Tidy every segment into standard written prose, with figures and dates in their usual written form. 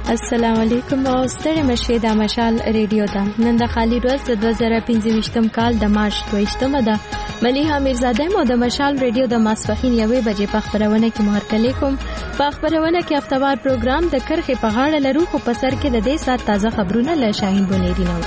السلام علیکم او ستړي مشه د مشال ریډیو ته نن د خالی ورځ د 2025م کال د مارچ 28مه ده. ملیحه میرزاده مو د مشال ریډیو د ماسپخین 1 بجې په خبرونه کې مهرکلی کوم. په خبرونه کې هفتوار پروګرام د کرخې په غاړه لرو خو په سر کې د دې سات تازه خبرونه له شاهین بنيري نو.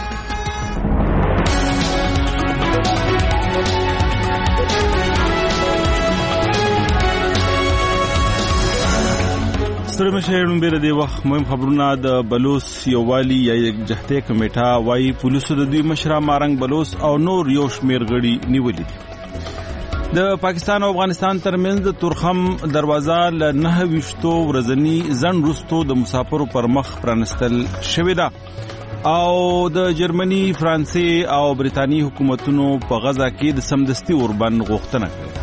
سره مشهورون بیره دی وخت مهم خبرونه د بلوس یووالی یا یکجهتۍ کمیټه وايي پولیسو د دوی مشره مارنګ بلوس او نور یو شمیر غړي نیولې دي. د پاکستان او افغانستان ترمنځ د تورخم دروازه له 9 ورځنی ځنډ وروسته د مسافرو پر مخ پرانستل شوې ده او د جرمني، فرانسې او بریتانیې حکومتونو په غزا کې د سمدستي اوربند غوښتنه کړې.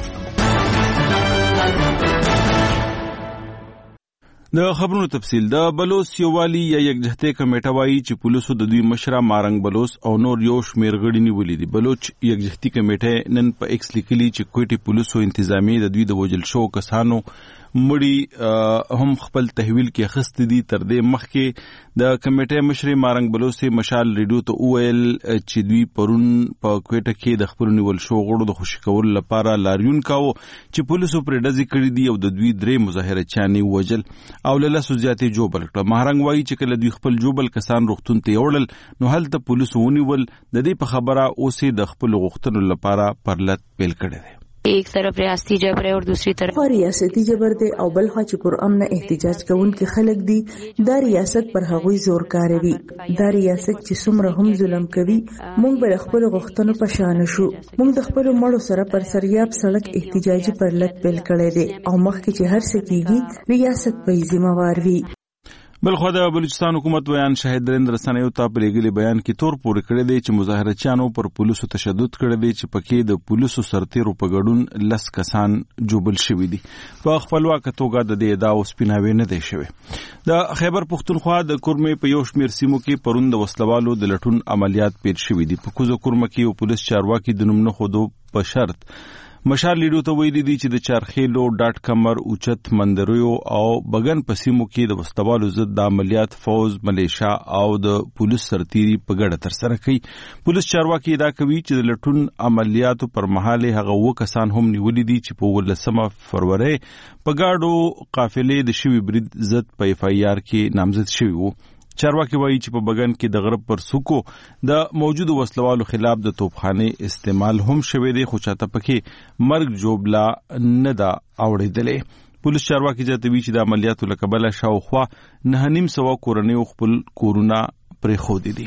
د خبرونو تفصیل. د بلوس یووالی یا یکجهتۍ کمیټه وايي چې پولیسو د دوی مشره مارنګ بلوس او نور یو شمیر غړي نیولې دي. بلوچ یکجهتۍ کمیټه نن په ایکس لیکلي چې کوټي پولیسو انتظامی د دوی د وجل شو کسانو مړی هم خپل تحویل کې خست دي. تر دې مخکې د کمیټې مشر مارنګ بلوس مشال ریډیو ته وویل چې دوی پرون په کوټه کې د خپل نیول شو غړو د خوشی کول لپاره لاریون کاوه چې پولیسو پر ډزې کړې دي او د دوی 3 مظاهره چاني وجل او له سوزياتي جوبل کړه. مارنګ وایي چې کله دوی خپل جوبل کسان روغتون ته وړل نو هلته پولیسو ونیول. د دې په خبره اوسې د خپل غوښتنو لپاره پرلط پیل کړي دي. ایک طرف ریاستی جبر ہے اور دوسری طرف ریاستی جبر دی او بل خوا چې پر امن احتجاج کوونکي خلک دي دا ریاست پر هغوی زور کاروي. دا ریاست چې څومره هم ظلم کوي مونږ به خپل غوښتنو په شان شو. مونږ د خپل مړو سره پر سریاب سړک احتجاجي پرلط پیل کړی دی او مخکې چې هر څه کیږي ریاست په ذمہ وار وي. بل خو د بلوچستان حکومت ویان شاهد درندر سنیو ته په لګلي بیان کې تور پورې کړی دی چې مظاهرچیانو پر پولیسو تشدد کړی دی چې پکې د پولیسو سرتیرو په ګډون 10 کسان جوبل شوی دي. په خپلواک توګه د دې ادعا اوس پیناوي نه دی شوی. د خیبر پختونخوا د کورمې په یو شمیر سیمو کې پرون د وسلوالو د لټون عملیات پیل شوی دي. په کوزه کورمه کې یو پولیس چارواکي د نوم نه خودو په شرط مشال لیډو ته ویلي دي چې د چارخېلو ډاټ کمر اوچت مندریو او بغن پسیمو کې د وسلوالو ضد د عملیات فوز ملیشا او د پولیس سرتیري په ګډه تر سره کوي. پولیس چارواکي دا کوي چې د لټون عملیاتو پر مهال هغه کسان هم نیولې دي چې په 18 فروری په گاډو قافلې د شوی برید ضد په اف ای آر کې نامزد شوی وو. چارواکي وایي چې په بغن کې د غرب پر سوکو د موجودو وسلوالو خلاف د توپخانه استعمال هم شوی دی خو چاته پکې مرګ جوړلا نه دا اوړېدلې. پولیس چارواکي جاتوي چې د عملیاتو لکبله شاوخوا 9.5 کورنۍ خپل کورونه پرې خو دي.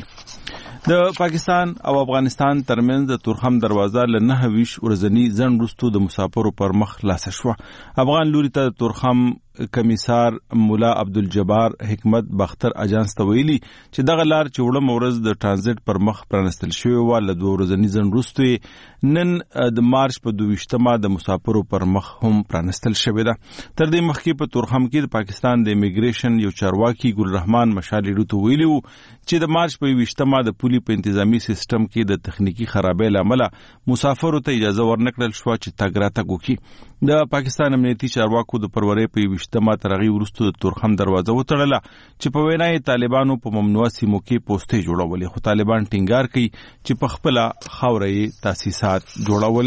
د پاکستان او افغانستان ترمنځ د تورخم دروازه له 9 ورځنی ځنډ وروسته د مسافرو پر مخ خلاص شو. افغان لوري ته تورخم کمیسار مولا عبدالجبار حکمت بختر اجانس ته ویلي چې دغه لار چې وړم ورځ د ترانزیت پر مخ پرانستل شوی و له 2 ورځنی ځنډ وروسته نن د مارچ په 22مه د مسافرو پر مخ هم پرانستل شوی ده. تر دې مخکې په تورخم کې د پاکستان د امیګریشن یو چارواکي ګل رحمان مشالې ته ویلي و چې د مارچ په 22مه د پولی په انتظامی سیستم کې د تخنیکی خرابۍ لامل مسافرو ته اجازه ورنکړل شو چې تګ راتګ وکړي. د پاکستان امنیتي چارواکو د فروری په 22مه ترغي وروسته د تورخم دروازه وتړله چې په وینای طالبانو په ممنوعه سیمو کې پوسټې جوړولې خو طالبان ټینګار کوي چې په خپل خاورې تاسیسات جوړول.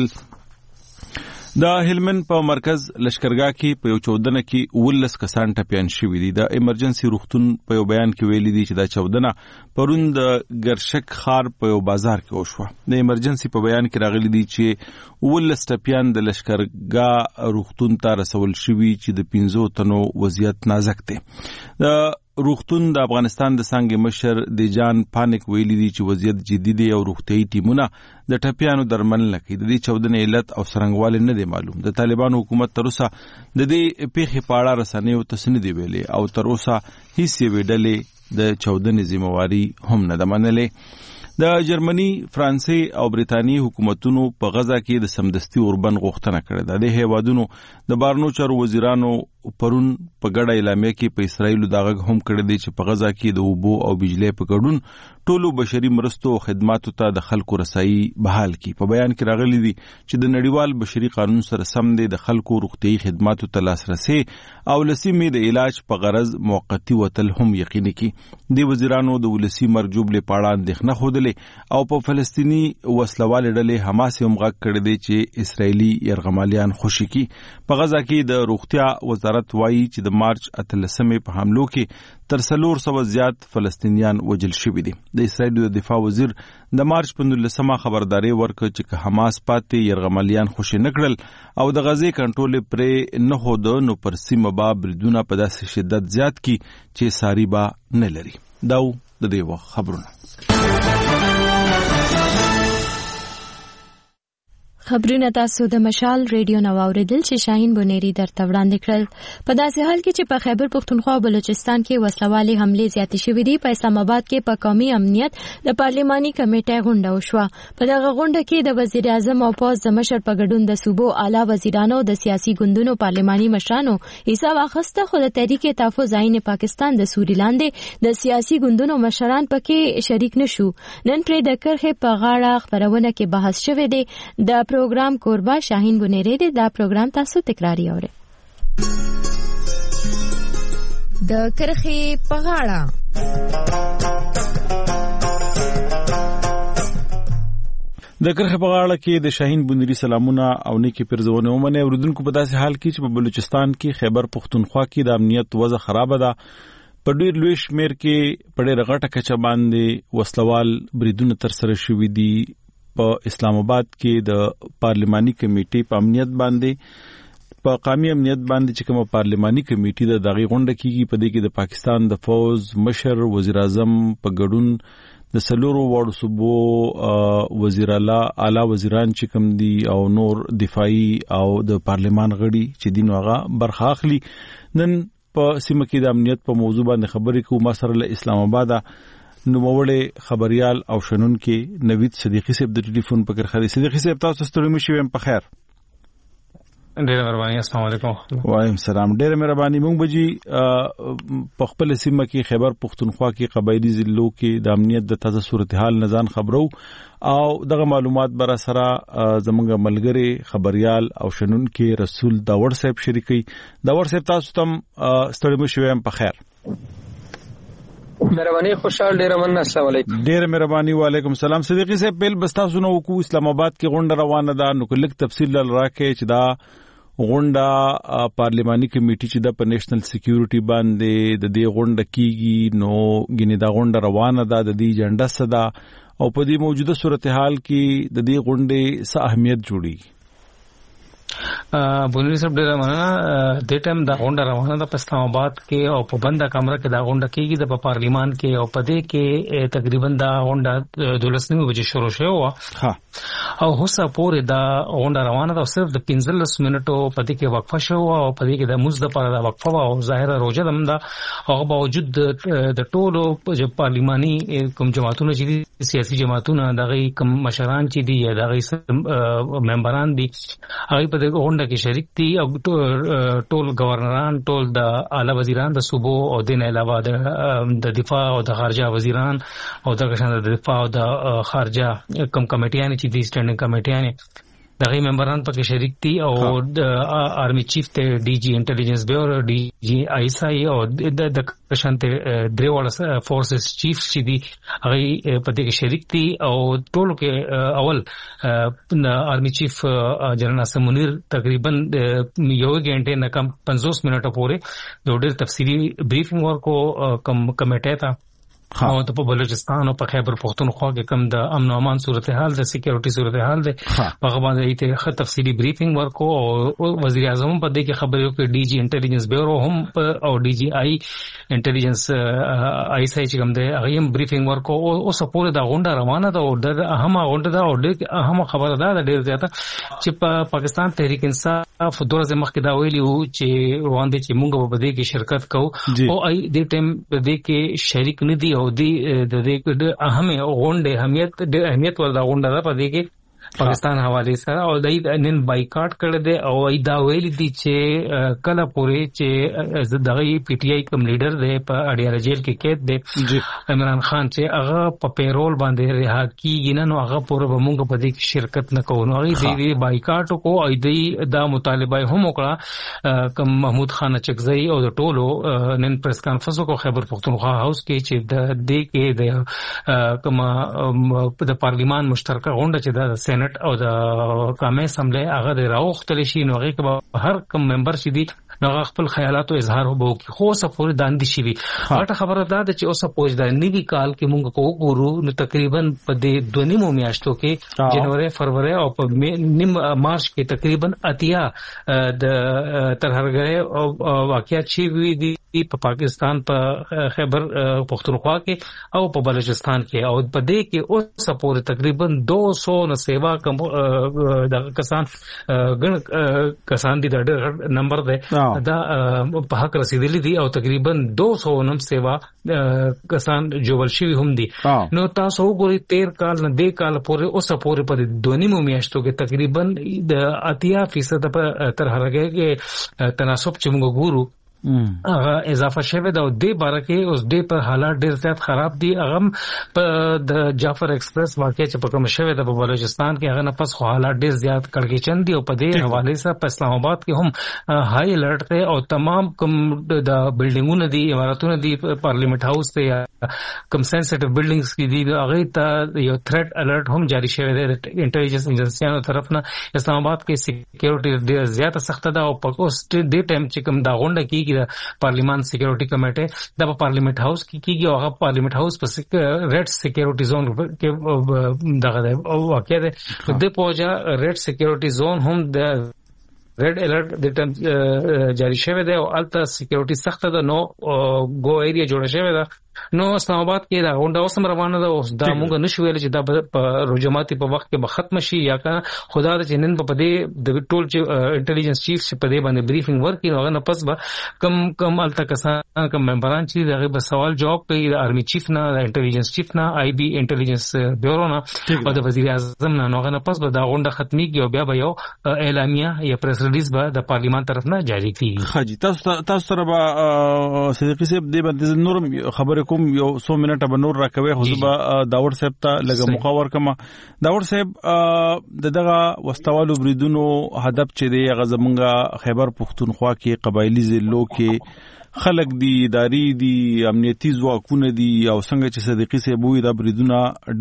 د هلمند په مرکز لشکرګاه کې په یو چودنه کې 19 کسان ټپيان شوي دي. د ایمرجنسي روغتون په یو بیان کې ویلي دي چې دا چودنه پرون د ګرشک خار په یو بازار کې وشوه. د ایمرجنسي په بیان کې راغلي دي چې 19 ټپيان د لشکرګاه روغتون ته رسول شوي چې د 15 تنو وضعیت نازک دی. د روغتون د افغانستان د څنګه مشر د جان پانیک ویلي دي چې وضعیت جدي دی او روغتيایي ټیمونه د ټپيانو درملنه کوي. د دې چودنې علت او څرنګوالی نه دی معلوم. د طالبانو حکومت تر اوسه د دې پیښې په اړه رسنیو تسنید ویلي او تر اوسه هیڅ ویډلې د چودنې ذمہواری هم نه ده منلې. د جرمني، فرانسې او بریتانیې حکومتونو په غزا کې د سمدستي اوربند غوښتنه کړې ده. د هیوادونو د بارنو چارو وزیرانو پرون په ګډه اعلامیه کې په اسرایل دغه هم کړی دی چې په غزا کې د اوبو او بجلی په ګډون ټولو بشري مرستو او خدماتو ته د خلکو رسایي بحال کی. په بیان کې راغلی دی چې د نړیوال بشري قانون سره سم دی د خلکو روغتيایي خدماتو ته لاسرسي او لسیمې د علاج په غرض موقتی وتل هم یقیني کی. د وزیرانو د ولسی مرګ جوړلې پاړه اندېښنه خوده او په فلسطینی وسلوال ډلې حماس هم غږ کړی دی چې اسرایلی يرغمالیان خوشي کی. په غزا کې د روغتیا وزارت وایي چې د مارچ 18 په حملو کې تر 400 زیات فلسطینیان وجل شوي دي. د اسرایل د دفاع وزیر د مارچ 15 خبرداري ورکړه چې حماس پاتې يرغمالیان خوشي نکړل او د غزې کنټرول پرې نه هود نو پر سیمه با بریدونه په داسې شدت زیات کی چې ساری با نه لري. دا د دې وخت خبرونه. خبرونه تاسو د مشال ریډیو نو اوریدل چې شاهین بونيري درته وړاندې کړل. په داسې حال کې چې په خیبر پختونخوا او بلوچستان کې وسلوالي حمله زیاتې شوې دي، په اسلام آباد کې په قومي امنیت د پارلماني کمیټې غونډه وشوه. په دغه غونډه کې د وزیر اعظم او پوز د مشر په ګډون د صوبو اعلی وزیرانو د سیاسي ګوندونو پارلماني مشرانو حساب اخیسته، خو د تحریک تحفظ عین پاکستان د سوري لاندې د سیاسي ګوندونو مشران پکې شریک نشو. نن پرې د کرخې په غاړه خبرونه کې بحث شوه دی. د پروګرام کوربا شاهین بونيري دی. دا پروګرام تاسو تکراری اورئ. د کرخې په غاړه د کرخې په غاړه کې د شاهین بونيري سلامونه او نیکی پرزونه ومنه. اوردونکو په داسې حال کې چې په بلوچستان کې خیبر پختونخوا کې د امنیت وضع خراب ده. په ډیر لوی شمیر کې په ډیر غټه کچه باندې وسلوال بریدونه تر سره شوي دي. په اسلام آباد کې د پارلماني کمیټې په امنیت باندې په قومي امنیت باندې چې کومه پارلماني کمیټې د دغه غونډه کېږي، په دې کې د پاکستان د فوز مشر وزیر اعظم په ګډون د سلورو وړو صوبو وزیر اعلی وزیران چې کوم دي او نور دفاعي او د پارلمان غړي چې دین هغه برخه اخلي. نن په سیمه کې د امنیت په موضوع باندې خبرې کوو. ما سره له اسلام آباد نوموړی خبريال او شنن کې نوید صدیقی صاحب د ټلیفون په کر خري. صدیقی صاحب تاسو ستړي مشي ويم په خیر. ډېر مهرباني. السلام علیکم. وعلیکم السلام. ډېر مهرباني. مونږ بجی په خپل سیمه کې خیبر پختونخوا کې قبایلی ضلعو کې د امنیت د تازه صورتحال نزان خبرو او دغه معلومات بر سره زمونږ ملګری خبريال او شنن کې رسول داور صاحب شریکي. داور صاحب تاسو تم ستړي مشي ويم په خیر. مهرباني. خوشحال. ډیر مننه. السلام علیکم. ډیر مهرباني. وعلیکم السلام. صدیقی صاحب بیل بستا سنو کو اسلام آباد کې غونډه روانه ده، نو کله تفصیل راکې چې دا غونډه پارلماني کمیټې چې د نېشنل سکیورټي باندې د دې غونډه کیږي، نو ګینه دا غونډه روانه ده، د دې ایجنډا څه ده او په دې موجوده صورتحال کې د دې غونډې څه اهمیت جوړي؟ بونيري صاحب ډیر مننه. د ټیم د غونډه روانه ده په اسلام آباد کې او په بنده کمره کې د غونډه کېږي د پارلیمان کې او په دې کې تقریبا د غونډه 12 بجې شروع شوه او هوسه پورې د غونډه روانه ده او صرف د 15 منټو په دې کې وقفه شوه او په دې کې د موږ د لپاره د وقفه او ظاهره روزه هم ده. هغه باوجود د ټولو پارلیماني کوم جماعتونو چې سیاسي جماعتونه دغه کوم مشران چې دي یا دغه ممبران دي هغه په غونډه کې شریک دي او ټول گورنران، ټول د اعلی وزیران د صوبو او د نه علاوه د دفاع او د خارجه وزیران او د دفاع او د خارجه کم کمیټیان چې دي سټینډینګ کمیټیان دغه ممبران پکې شریک دي او د آرمی چیف ته ډي جی انټيليجنس بیورو ډي جي آی اس آی او د کشنته دریوړ فورسز چیف چې دي هغه په دې کې شریک دي او ټول کې اول آرمی چیف جنرال اسم منیر تقریبا یو غنټه نه کم 50 منټه پورې د ډېر تفصیلی بریفینګ ورکو کمیټه ته او په بلوچستان او په خیبر پختونخوا کې کوم د امن او امان صورتحال د سکیورټي صورتحال ده په باندې ته تفصیلی بریفینګ ورکو او وزیر اعظم په دې کې خبرو کې ډي جی انټيليجنس بیورو هم او ډي جی آی انټيليجنس آی سای چې کوم ده هغه هم بریفینګ ورکو او سپورټ د غونډه روانه ده او د اهمه غونډه ده او د اهمه خبره ده ډېر زیاته چې په پاکستان تحریک انصاف دورځ مخکې دا ویلي وو چې روان دي چې موږ په دې کې شرکت کوو او ای د ټیم په دې کې شریک نه دي او د اهمه غونډه اهمیت وردا غونډه ده په دې کې پاکستان حواله سره او دای نن بایکاټ کړی دی او دا ویل دي چې کله پورې چې دغه پی ټی آی کوم لیډر دی په اډیار جیل کې قید دی عمران خان چې هغه په پیرول باندې رها کیږي نو هغه پورې به موږ په دې کې شرکت نه کوو. نو هغه دی بایکاټ کو او دای دا مطالبه هم وکړه کوم محمود خان چکزئی او د ټولو نن پریس کانفرنس کو خیبر پختونخوا هاوس کې چې د دې کې د کوم د پارلیمان مشترکه غونډه چې د سېنات او د قومي اسمبلی هغه د راوختل شي نو هغه کې هر کوم ممبر شي دي نو خپل خیالات او اظهار وبو کې خو سفور داندې شي وي. هغه خبره ده چې اوسه پوج د نیوی کال کې مونږ کو ګورو نو تقریبا په دې 2 میاشتو کې جنوري فروری او په نیم مارچ کې تقریبا اتیا د ترهرګره او واقعیت شي وي دي په پاکستان په خیبر پختونخوا کې او په بلوچستان کې او په دې کې اوس پورې تقریبا 200 نه سیوا کم د کسان دي د نمبر ده دا په حق رسیدلی دي او تقریبا 200 نم سیوا کسان جوړ شوی هم دي. نو تاسو وګورئ 13 کال نه د کال پورې اوس پورې په 2 میاشتو کې تقریبا د 80% په ترهرګه کې تناسب چې موږ ګورو هغه اضافه شوه دا د باره کې اوس د په حالات ډیر زیات خراب دي. هغه په د جعفر ایکسپریس واقعي چې په کوم شوه د بلوچستان کې هغه نه پس خو حالات ډیر زیات کړکېچن دي او په دې حواله سره په اسلام آباد کې هم هاي الرټ ته او تمام کوم د بلډینګونو دي عمارتونو دي پارلیمنت هاوس ته یا کوم سنسټیو بلډینګز کې دي هغه ته یو تھریټ الرټ هم جاری شوی دی د انټيليجنس ایجنسیانو طرف نه. اسلام آباد کې سکیورټي ډیر زیات سخت ده او په اوس د ټایم چې کوم دا غونډه کیږي پارلیمان سکیورټي کمیټه د پارلیمنت هاوس کې او هغه پارلیمنت هاوس په ریډ سکیورټي زون کې دغه واقع ده د پوجا ریډ سکیورټي زون هم د ریډ الرټ د ټیم جاری شوی دی او الته سکیورټي سخت ده نو گو ایریا جوړ شوی ده. نو اسلام آباد کې دا غونډه اوس روانه ده اوس دا موږ نشو ویل چې دا په رجماتي په وخت کې به ختم شي یا که خدا د جنن په دې د ټول چې انټيليجنس چیف چې په دې باندې بریفینګ ورکړي نو هغه نه پس به کم الته کسان کم ممبران چې دغه به سوال جواب کوي د آرمي چیف نه د انټيليجنس چیف نه آی بي انټيليجنس بیورو نه او د وزیر اعظم نه هغه نه پس به دا غونډه ختميږي او بیا به یو اعلامیه یا پریس ریلیز به د پارلیمان طرف نه جاری کیږي. خاجي تاسو سره به صدیقي صاحب دې باندې نورم خبره کوم یو 100 منټه به نور راکوي خو زه به داور صاحب ته لږه مخاور کما. داور صاحب دغه وستوالو بریدونو هدف چې دی هغه زمونږه خیبر پختونخوا کې قبایلی ضلعو کې خلک دي اداري دي امنیتي ځواکونه دي او څنګه چې صدیقي صاحب وی دا بریدونه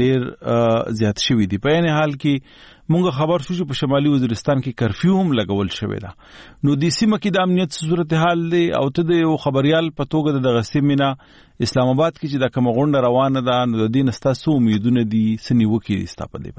ډیر زیات شوي دي. په یعنی حال کې مونږ خبر شو چې په شمالي وزیرستان کې کرفیو هم لګول شوی دا نو د سیمه کې د امنیت صورتحال دی او ته د یو خبريال په توګه د غسیمینا اسلام آباد کې چې د کوم غونډه روانه ده نو د دین ستاسو امیدونه دي سني وکي ستا په دی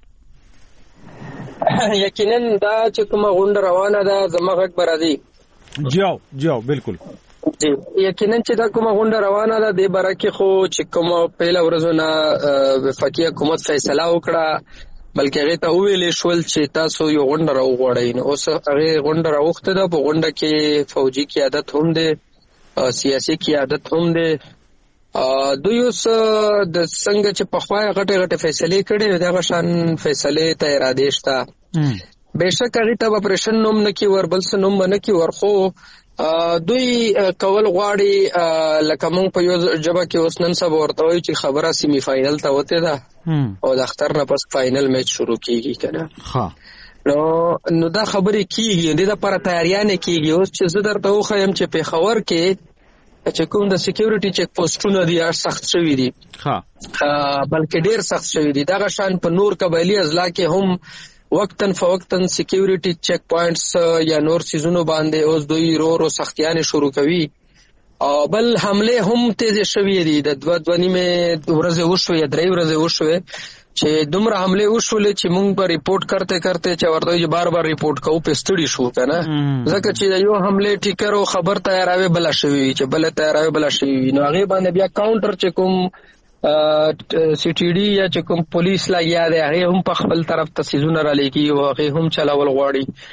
باندې یقینا دا چې کوم غونډه روانه ده زموږ برادي جاو بالکل یقینا چې دا کوم غونډه روانه ده د برکه خو چې کوم پیله ورځونه وفاقي حکومت فیصله وکړه بلکې هغه ته ویلې شول چې تاسو یو غونډه راوغوړئ نو اوس هغه غونډه راوخته ده. په غونډه کې فوجي قیادت هم ده سیاسي قیادت هم ده دوی اوس د څنګه چې په خوای غټه فیصله کړي دا غشان فیصله ته اراده شته بهشکه هغه ته اپریشن نوم نه کی وربل سنوم نه کی ورخو دوی کول غواړي لکه مونږ په یو جبه کې اوس نن سبا ورته وایي چې خبره سیمی فائنل ته وته ده او د اختر نه پس فائنل میچ شروع کیږي کنه نو دا خبرې کیږي د لپاره تیاریانه کیږي اوس چې زه درته وخایم چې په خبر کې چې کوم د سکیورټي چیک پوسټونه دي سخت شوی دي بلکې ډیر سخت شوی دي دا غشان په نور قبایلی اضلاع کې هم وقتاً فوقتاً سکیورټي چیک پوینټس یا نور سيزونو باندې اوس دوی رو سختیانه شروع کوي او بل حمله هم تیز شوی دي د 2 ورځې وشوي 3 ورځې وشوي چې دومره حمله وشولې چې مونږ په ریپورت کرتے چې ورته بار ریپورت کوو په سټډي شو کنه ځکه چې یو حمله ټیکرو خبر تیاراوي بل شوی چې بل تیاراوي بل شوی نو هغه باندې بیا کاونټر چې کوم سی ټی ډی یا چې کوم پولیس لا یا هغه هم په خپل طرف ته سيزونه را لګي او هغه هم چلاول غواړي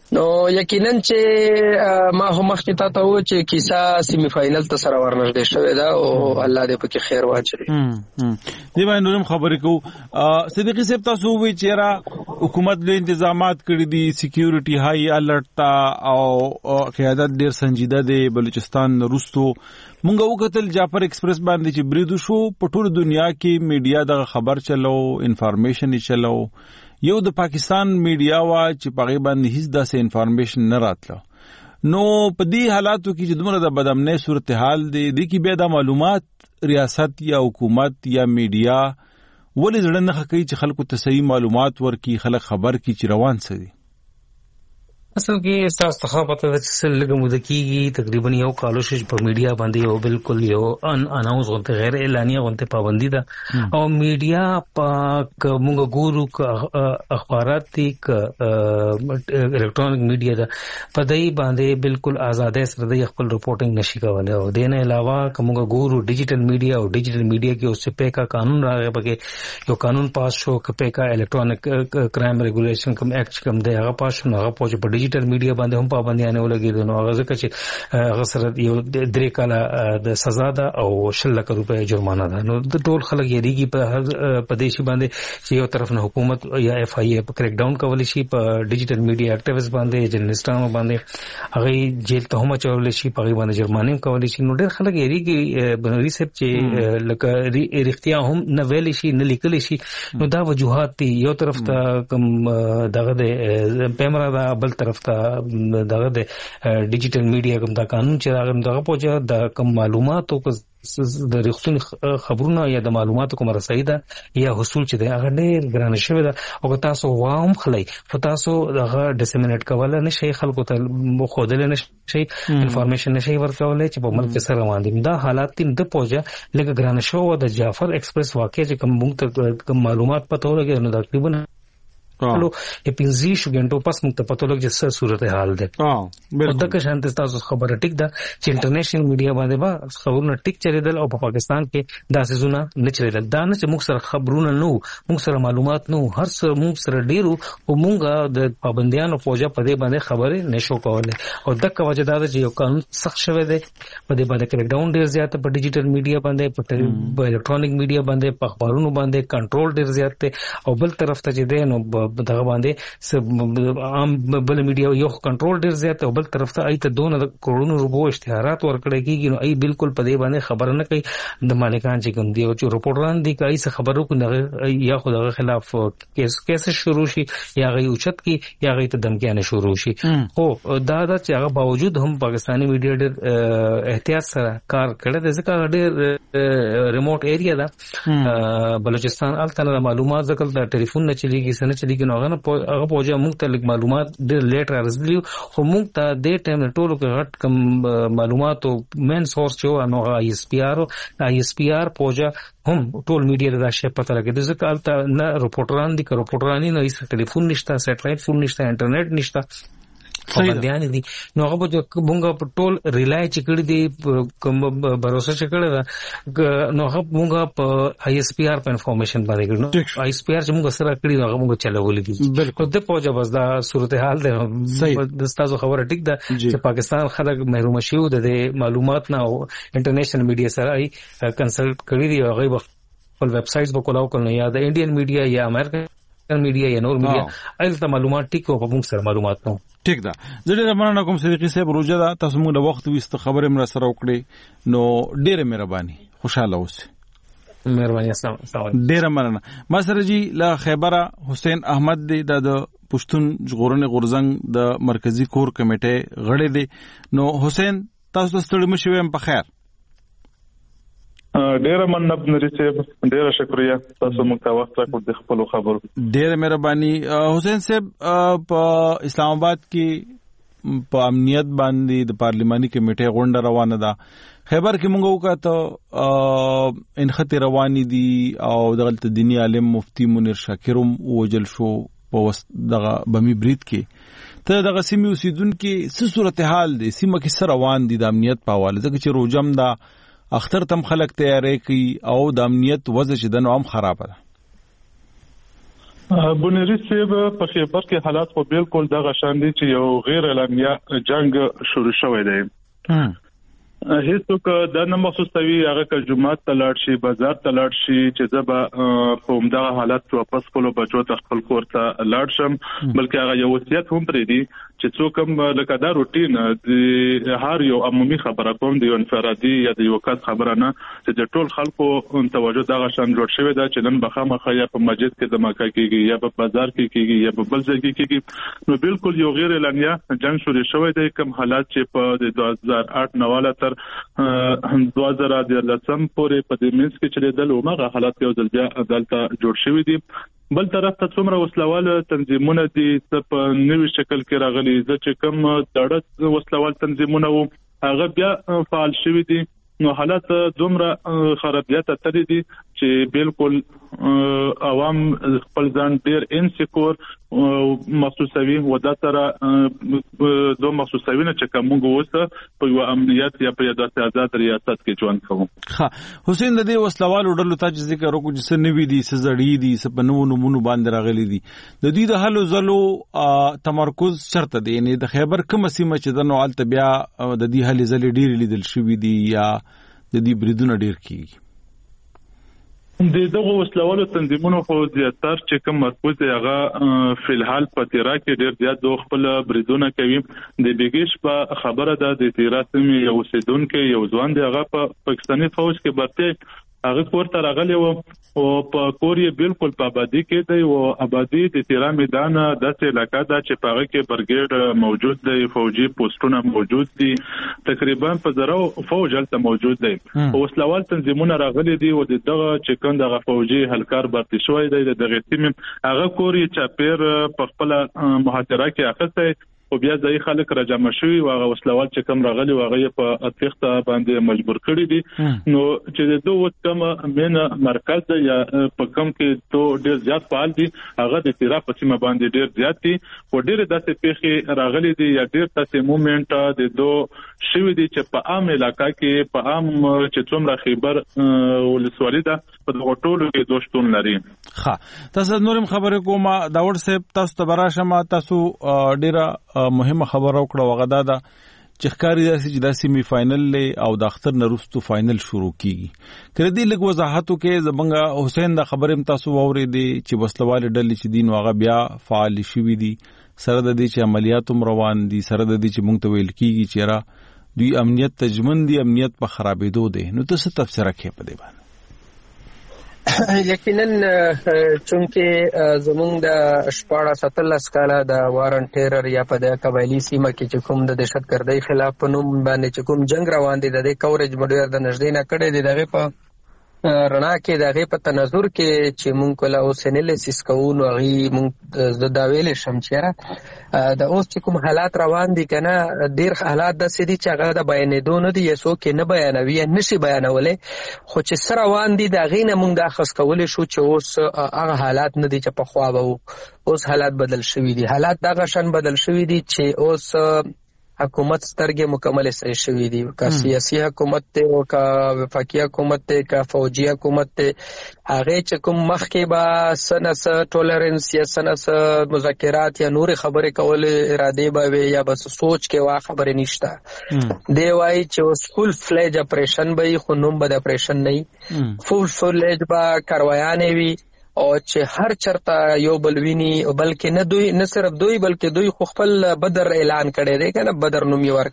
نو یقینا چې ما هم مخکې ته و چې کیسه سیمی فائنل ته سره ورنږدې شوې ده او الله دې پکې خیر واچوي. دی باندې نورم خبرې کو صدیقي صاحب تاسو وی چې را حکومت له تنظیمات کړی دي سکیورټي هاي الرټ تا او قیادت ډیر سنجیده دی بلوچستان روستو مونږ وکتل جعفر ایکسپریس باندې چې بریدو شو په ټول دنیا کې میډیا د خبر چلو انفارمیشن چلو یو د پاکستان میډیا وا چې په غیبه باندې هیڅ داسې انفارمیشن نه راتله نو په دې حالاتو کې چې دومره د بدامنۍ صورتحال دی د کې بیا د معلومات ریاست یا حکومت یا میډیا ولې زړه نه کوي چې خلکو ته صحیح معلومات ورکړي خلک خبر کړي چې روان څه دي. اصل کې تاسو ته پته ده چې لږه موده کېږي تقریبا یو کال شو په میډیا باندې یو بالکل یو ان اناونس غونډه غیر اعلانیه غونډه پابندي ده او میډیا په موږ ګورو اخبارات دي الکترونیک میډیا ده په دای باندې بالکل آزادۍ سره د خپل رپورټینګ نشي کولای او دینه علاوه کومه ګورو ډیجیټل میډیا او ډیجیټل میډیا کې اوس په کا قانون راغی پکې یو قانون پاس شو په کا الکترونیک کرائم ریګولیشن کوم ایکټ کوم دی هغه پاس شو هغه پوهه په ډیجیټل میډیا باندې هم پابندیانه ولګېدل نو هغه ځکه چې هغه سره یو 3 کاله د سزا ده او 10 لک روپۍ جرمانه ده نو د ټول خلک یریږي په هر پدیشي باندې چې یو طرف نه حکومت یا اف ای په کریک ډاون کولی شي په ډیجیټل میډیا اکټیویسټ باندې جرنالستانو باندې هغه جیل ته هم چول شي په هغه باندې جرمانه کولی شي نو ډېر خلک یریږي بنوري صاحب چې لکه رښتیا هم نه ویل شي نه لیکل شي نو دا وجوهات دي یو طرف ته کوم دغه د پیمرا دا بل طرف ته دغه د ډیجیټل میډیا کوم دا قانون چې هغه دغه پوجا د کوم معلوماتو د رښتونی خبرونه یا د معلوماتو کوم رسایي ده یا حصول چې ده هغه ډېر ګران شوی ده او تاسو واهم خلای خو تاسو دغه ډیسیمینیټ کول نه شي خلکو ته خودل نه شي انفارمیشن نشي ورکولای چې په ملک سره روان دي دا حالات تیم د پوجا لکه ګران شو د جعفر ایکسپریس واقع چې کوم معلومات پته ولګي نو تقریبا لو اپینځي شو غنټو پس موږ ته پته لګي چې صورتحال ده او دغه شانت تاسو خبره ټیک ده چې انټرنیشنل میډیا باندې با خبرونه ټیک چلیدل او په پاکستان کې داسې زونه نه چلیدل دا نه چې موږ سره خبرونه نو موږ سره معلومات نو هر څه موږ سره ډیرو او موږ د پابندیانو فوجا په دې باندې خبره نشو کولای او دغه وجه دا چې یو قانون سخت شوی دی په دې باندې کریک ډاون ډیر زیات په ډیجیټل میډیا باندې په الکترونیک میډیا باندې په خبرونو باندې کنټرول ډیر زیات دی او بل طرف ته چې دی نو دغه باندې عام بل میډیا یو کنټرول ډیر زیات او بل طرف ته ایت 2 کروڑونو روپو اشتهارات ورکړي کیږي نو ای بالکل په دې باندې خبر نه کوي د مالکان چې کوم دی او چې رپورټران دي کوي څه خبرو کو نه یا خدای خلاف کیس شروع شي یا غي اوچت کی یا غي ته دمکیانه شروع شي خو دا چې هغه باوجود هم پاکستانی میډیا ډیر احتیاط سره کار کړی دی ځکه ډیر ریموټ ایریا ده بلوچستان الته معلومات ځکه د ټلیفون نه چلیږي سن چلیږي نو هغه پوجا موږ ته لیک معلومات ډېر لیټ راځي خو موږ ته د ټایم ټولو کې غټ کم معلومات او مین سورس چې نو آی اس پی آر پوجا هم ټول میډیا د شی پته لګي ځکه البته نه رپورټران دي رپورټرانی نه هیڅ ټلیفون نشته سټلایټ فون نشته انټرنیټ نشته پابندیان دي نو هغه موږ په ټول ریلای چې کړی دی کوم باور چې کړی دا نو هغه موږ په آی اس پی آر په انفارمیشن باندې کړو آی اس پی آر چې موږ سره کړی نو هغه موږ چلولې دي بالکل د پوجا بس دا صورتحال ده د تاسو خبره ټیک ده چې پاکستان خلک محروم شي د معلومات نه او انټرنیشنل میډیا سره ای کنسلټ کړی دی هغه خپل ویب سایټس وکولاو کړنه یا د انډین میډیا یا امریکن میډیا یا نور میډیا ایله معلومات ټیک او په موږ سره معلومات نو ټیک ده زه ډېر مننه کوم صدیقي صاحب روزه ده تاسو موږ د وخت وست خبره مر سره وکړي نو ډېر مهرباني خوشاله اوسئ مهرباني السلام ډېر مننه ما سره جی لا خیبره حسین احمد دی د پښتون ژغورنې غورځنګ د مرکزی کور کمیټې غړی دی نو حسین تاسو ته ستړي مشوي په خیر ډیره مننه بنوري صاحب ډیره شکریا تاسو موږ ته وخت راکړ د خپل خبرو ډیره مهرباني حسین صاحب په اسلام آباد کې په امنیت باندې د پارلماني کمیټې غونډه روانه ده خیبر کې موږ وکړه انخته رواني دي او دغه دینی عالم مفتی منیر شاکرم وجل شو په دغه بمی برید کې ته دغه سیمې اوسیدونکو څه صورتحال دي سیمه کې سره روان دي د امنیت په حواله ځکه چې روجم دا اختر تم خلک تیارې کوي او د امنیت وضع چې دنو هم خراب ده بنيري صاحب په خیبر کې حالات خو بالکل دغه شان دي چې یو غیر اعلانیه جنگ شروع شوی دی. هیڅوک دا نه محسوسوي هغه که جمعه ته لاړ شي بازار ته لاړ شي چې زبا په همدغه حالت واپس خپل بچو ته خپل کور ته لاړ شم، بلکې هغه یو وصیت هم پرې دی چې څوک هم لکه دا روټین د هر یو عمومي خبره کوم دی انفرادي یا د یو کس خبره نه چې د ټول خلکو توجه دغه شان جوړ شوی دا چې نن بخامخه یا په مسجد کې دماکه کیږي یا په بازار کې کیږي یا په بل ځای کې کیږي. نو بالکل یو غیر اعلانیه جنگ شروع شوی دی. کوم حالات چې په 2008 نواله تر 2013 پورې په دې منځ کې چلیدل او هغه حالات یو ځل بیا عدالت جوړ شوی دي. بل طرف ته څومره وسلوال تنظیمونه دي په نوې شکل کې راغلي چې کوم دړه وسلوال تنظیمونه وو هغه بیا فعال شوی دي. نو حالات دومره خرابیت ترې دي چې بالکل عوام خپل ځان ډیر انسیکور محسوسوي و دا سره دو محسوسوي نه چې کومه وسه په یو امنیت یا په داسې آزاد ریاست کې ژوند کوم. ها حسین د دې وسلوال ډلو ته ذکر وکړو چې سنوي دي سزړی دي سپنو نمونه باندې راغلي دي د دې د حل زلو تمرکز شرط دی. یعنی د خیبر کوم سیمه چې د نوالت بیا د دې حل زل ډیر لیدل شوی دي یا د دې بریدونه ډیر کیږي. د دغه وسلوالو تنظیمونو خو زیاتره چې کوم مرکز دی هغه فلحال په تیرا کې ډیر زیات د خپل بریدونه کوي. د بیګیش په خبره ده د تیرا سیمې یو سیدونکو یو ځوان دی هغه په پاکستاني فوج کې برته هغه کور ته راغلی و او په کور یې بالکل په آبادی کې دی او آبادی د تیرا میدان داسې علاقه ده چې په هغه کې برګیډ موجود دی، فوجي پوسټونه موجود دي، تقریبا په زرو فوج هلته موجود دی. وسلوال تنظیمونه راغلي دي او دغه چې کوم فوجي هلکار برته شوی دی دغه سیمه هغه کور یې چاپیر په خپل محاصره کې اخته او بیا ځای خلک راجمع شوي او هغه وسلوال چې کوم راغلي هغه په اتخته باندې مجبور کړی دي. نو چې دوه کوم مینه مرکز یا په کوم کې ته ډیر زیات فعال دي هغه د تیرا په سیمه باندې ډیر زیات دي او ډیر داسې پیخي راغلي دي یا ډیر داسې موومېنټ د دوه شوی دي چې په عام علاقہ کې په عام چې څومره خیبر ولسوالۍ ده په دغه ټولو کې دوشتون لري. ها تاسو نورم خبره کومه دا ور سپ تاسو ته براشم تاسو ډیره مهمه خبره وکړه وغدا دا چې ښکاری داسې چې داسې می فائنل له او د اختر نرستو فائنل شروع کیږي. کړه دې لګ وضاحتو کې زبنګ حسین دا خبره تاسو ووري دي چې وسلوال ډلې چې دین واغه بیا فعال شوي دي سره د دې چې عملیاتم روان دي سره د دې چې مونږ ته ویل کیږي چې را دوی امنیت تجمن دي امنیت په خرابېدو دي. نو تاسو تفسیر کې په دې باندې یقینا چونکه زمونږ د 14 کاله د وارن ټیرر یا په د قبایلی سیمه کې چې کوم د دهشتګردۍ خلاف په نوم باندې چې کوم جنگ روان دي د کورج مډیر د نږدې نه کړي دي دغه په رڼا کې دغه په تناظر کې چې مونږ کله اوس انالیسس کوو نو غي مونږ د داویل شم چې د اوس چې کوم حالات روان دي کنه ډیر حالات د سړي چې هغه د بیانېدو نه دي یسو کې نه بیانوي نشي بیانولې خو چې سره روان دي د غي نه مونږ د خاص کولې شو چې اوس هغه حالات نه دي چې په خوا وو اوس حالات بدل شوي دي. حالات دغه شان بدل شوي دي چې اوس حکومت سترګې مکمل صحیح شوی دی کا سیاسي حکومت ته او کا وفاقي حکومت ته کا فوجي حکومت ته هغه چې کوم مخکې با سنس ټولرنس یا سنس مذاکرات یا نور خبره کول اراده به یا بس سوچ کې وا خبره نشته دی وای چې فول فلیج اپریشن به خو نوم به اپریشن نه فول فلیج با کاروایانه وی او چې هر چرته یو بلوینی بلکې نه دوی نه صرف دوی بلکې دوی خو خپل بدر اعلان کړي دي کنه بدر نوم یې ور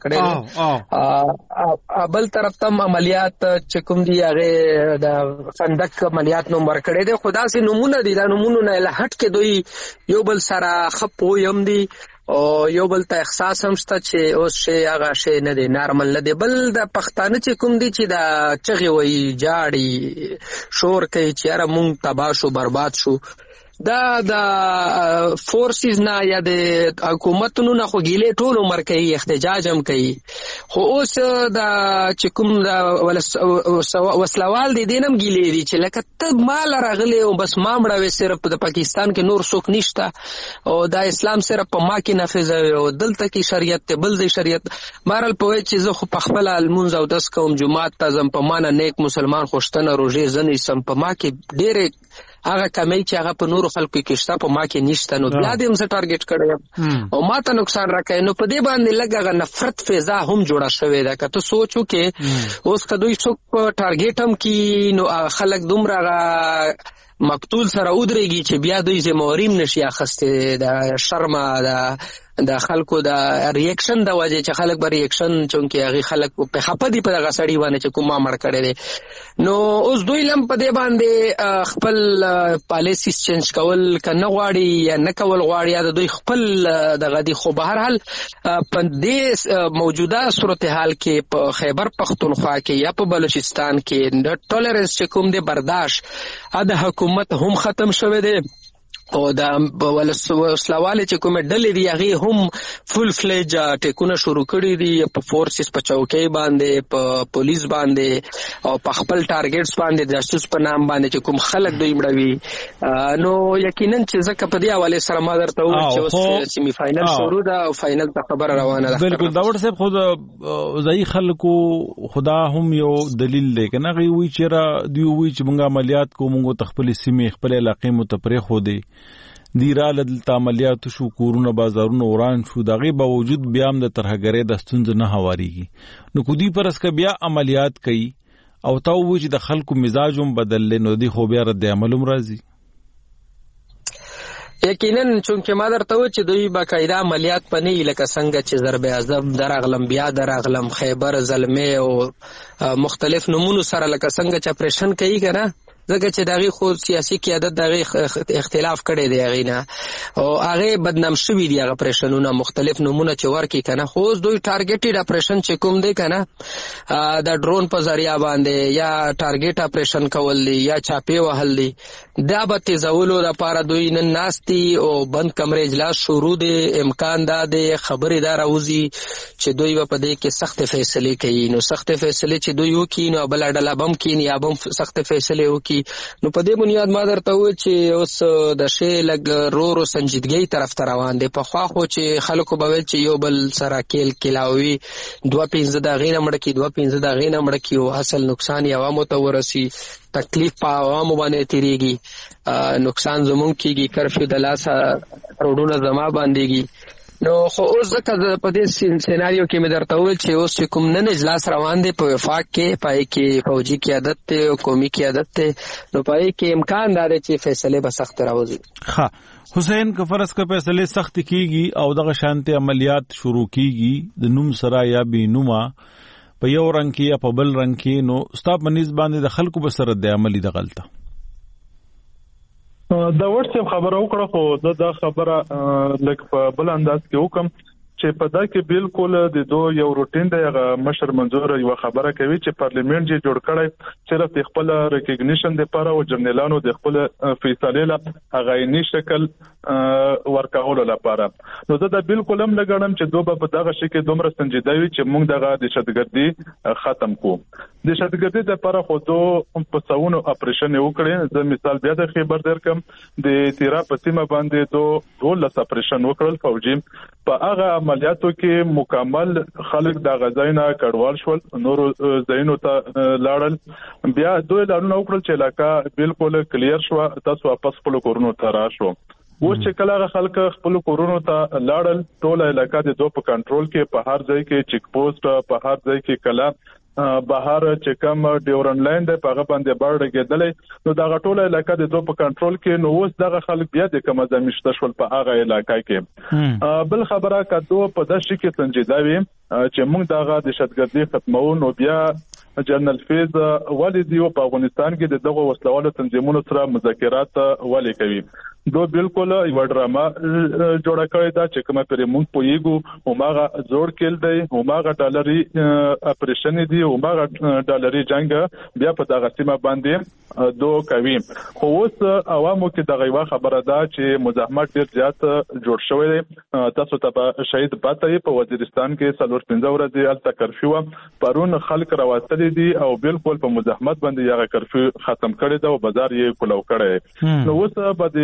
کړي بل طرف تم عملیات چې کوم دی هغه د خندق عملیات نوم ور کړي دي خدا سي نمونه دي دا نمونه نه لهټ کې دوی یو بل سره خپو يم دي او یو بل ته احساس هم شته چې اوس شي هغه شي نه دی نارمل نه دی. بل د پښتانه چې کوم دی چې دا چغي وای جاړي شور کوي چې یاره مونږ تباه شو برباد شو دا د فورسز نه یا د حکومتونو نه خو ګیله ټول عمر کوي احتجاج هم کوي خو اوس دا چې کوم دا وسلوال دي دینم ګیله دي چې لکه ته مال راغلی او بس ما مړه صرف د پاکستان کې نور څوک نشته او دا اسلام صرف په ما کې نافذ او دلته کې شریعت ته بل دی شریعت مارل په چې زه خو په خپل المنځ او داس کوم جمعات ته زم په معنا نیک مسلمان خوشتنه روزه زنی سم په ما کې ډېر هغه کمی چې هغه په نورو خلکو کې شته په ما کې نشته نو بیا دې هم زه ټارګټ کړم او ما ته نقصان راکړي نو په دې باندې لږ هغه نفرت فضا هم جوړه شوې ده. که ته سوچو کې اوس که دوی څوک ټارګټ هم کی نو خلک دومره مقتول سره ودرېږي چې بیا دوی ذمہوریم نشي اخیستی د شرمه د خلکو د ریاکشن د وجه چې خلک به ریاکشن چونکې هغه خلک په خپه دي په دغه سړی باندې چې کومه مړ کړي دي نو اوس دوی لم په دې باندې خپل پالیسي چینج کول کنه غواړي یا نه کول غواړي یا دوی خپل دغه دي خو به هر حال په دې موجوده صورتحال کې په خیبر پختونخوا کې یا په بلوچستان کې د ټولرنس چې کوم دي برداشت د حکومت هم ختم شوه دی او د وسلواله چې کومه ډلې دی هغه هم فول فلیج ټیکونه شروع کړي دي په فورسز په چوکۍ باندې په پولیس باندې او په خپل ټارګټس باندې د جاسوس په نام باندې چې کوم خلک دوی مړوي نو یقینا چې زکه په دې حواله سره ما درته وویل چې اوس سیمی فائنل شروع ده او فائنل ته خبره روانه ده. بالکل داور صاحب خود ځای خلکو خدا هم یو دلیل دی کنه غي وی چې را دی وی چې موږ عملیات کوو موږ تخپل سیمه خپل علاقې متپرې خو دی دیراله د عملیاتو شو کورونه بازارونه وران شو دغه باوجود بیا هم د ترهګری د ستونز نه هواريږي نو کو دی پرس ک بیا عملیات کوي او تا و چې د خلکو مزاجوم بدل نو دی خو بیا رد عملوم راځي یقینا چونکه ما درته و چې دوی باقاعده عملیات پنی لکه څنګه چې ضرب اعظم درغلم بیا درغلم خیبر زلمه او مختلف نمونه سره لکه څنګه چې اپریشن کوي کنه ځکه چې دغه خو سیاسي قیادت دغه اختلاف کړي دی هغه نه او هغه بدنام شوی دی هغه اپریشنونه مختلف نمونه چې ورکی کنه خو دوی ټارګټډ اپریشن چې کوم دی کنه د ډرون په ذریعہ باندې یا ټارګټ اپریشن کول دی یا چاپی وهل دی دا به تیزولو لپاره دوی نن ناشتي او بند کمرې اجلاس شروع دی امکان دا دی خبرې دار اوزي چې دوی په دې کې سخت فیصله کوي نو سخت فیصله چې دوی وکړي نو بل ډله بم کینی یا بم سخت فیصله وکړي نو په دې بنیاد ما درته و چې اوس د شی لګ رورو سنجیدګۍ طرف ته روان دي په خوا خو چې خلکو به ویل چې یو بل سره کلاوي 2-5 دغې نه مړ کی 2-5 دغې نه مړ کی او اصل نقصان یې عوامو ته ورسي تکلیف په عوامو باندې تیریږي نقصان زموږ کیږي کرفیو د لاسه روډونه زما باندېږي نو خو اوس ځکه په دې سیناریو کې مې درته وویل چې اوس چې کوم نن اجلاس روان دی په وفاق کې پای کې فوجي قیادت ته او قومي قیادت ته نو پای کې امکان لري چې فیصله به سخت راوځي. ها حسین که فرض کا فیصله سخت کیږي او دغه شانته عملیات شروع کیږي د نوم سره یا بي نوما په یو رنګ کې یا په بل رنګ کې نو ستاب منځ باندې د خلکو به سره د عملی د غلطه دا ورته خبره وکړه خو دا خبره لکه په بل انداز کې وکم چې په دا کې بالکل د دوه یو روټین دی مشر منظور یو خبره کوي چې پارلیمنت یې جوړ کړی صرف د خپل ریکګنیشن لپاره او جرنالانو د خپل فیصله لپاره غایني شکل ورکولو لپاره نو دا بالکل هم لګړم چې دوه په دغه شي کې دومره سنجیده وي چې موږ دغه د دهشتګردي ختم کوو د دهشتګردي لپاره خو دوه په څاونو اپریشن وکړي زه مثال بیا د خبر درکم د تیرا په سیمه باندې دوه اپریشن وکړل فوجي په هغه عملیاتو کې مکمل خلک د غزاینه کډوال شول نور زینو ته لاړل بیا دوی لارونه وکړل چې علاقہ بالکل کلیر شو تاسو واپس خپل کورونو ته راشو اوس چې کله خلک خپل کورونو ته لاړل ټول علاقہ د دوه په کنټرول کې په هر ځای کې چیک پوسټ په هر ځای کې کلا بهر چې کوم ډیورن لاین د پاغه باندې باندې کېدلې نو دا غټوله علاقہ د دوه په کنټرول کې نو اوس دغه خلک بیا د کومه ځمشته شول په هغه علاقہ کې بل خبره کدو په داسې کې سنجیده وي چې موږ دغه د دهشتګردي ختمون او بیا جنرال فیض والدی په افغانستان کې دغه وسلوالو تنظیمونو سره مذاکرات ولې کوي دو بالکل یو ډرامه جوړه کړې ده چې کومه پر موږ پویګو هماغه زوړ کېل دی هماغه ډالري اپریشن دی هماغه ډالري جنگ بیا په دغه سیمه باندې دو کوي خو اوس عوامو کې دغه یو خبره ده چې مزاحمت ډیر زیات جوړ شوی دی تاسو ته شهید پاتې په وزیرستان کې 15 ورځې الته کرفیو پرون خلک راوستل دي او بالکل په مزاحمت باندې یغه کرفیو ختم کړی دا او بازار یې کولو کړی نو اوس به د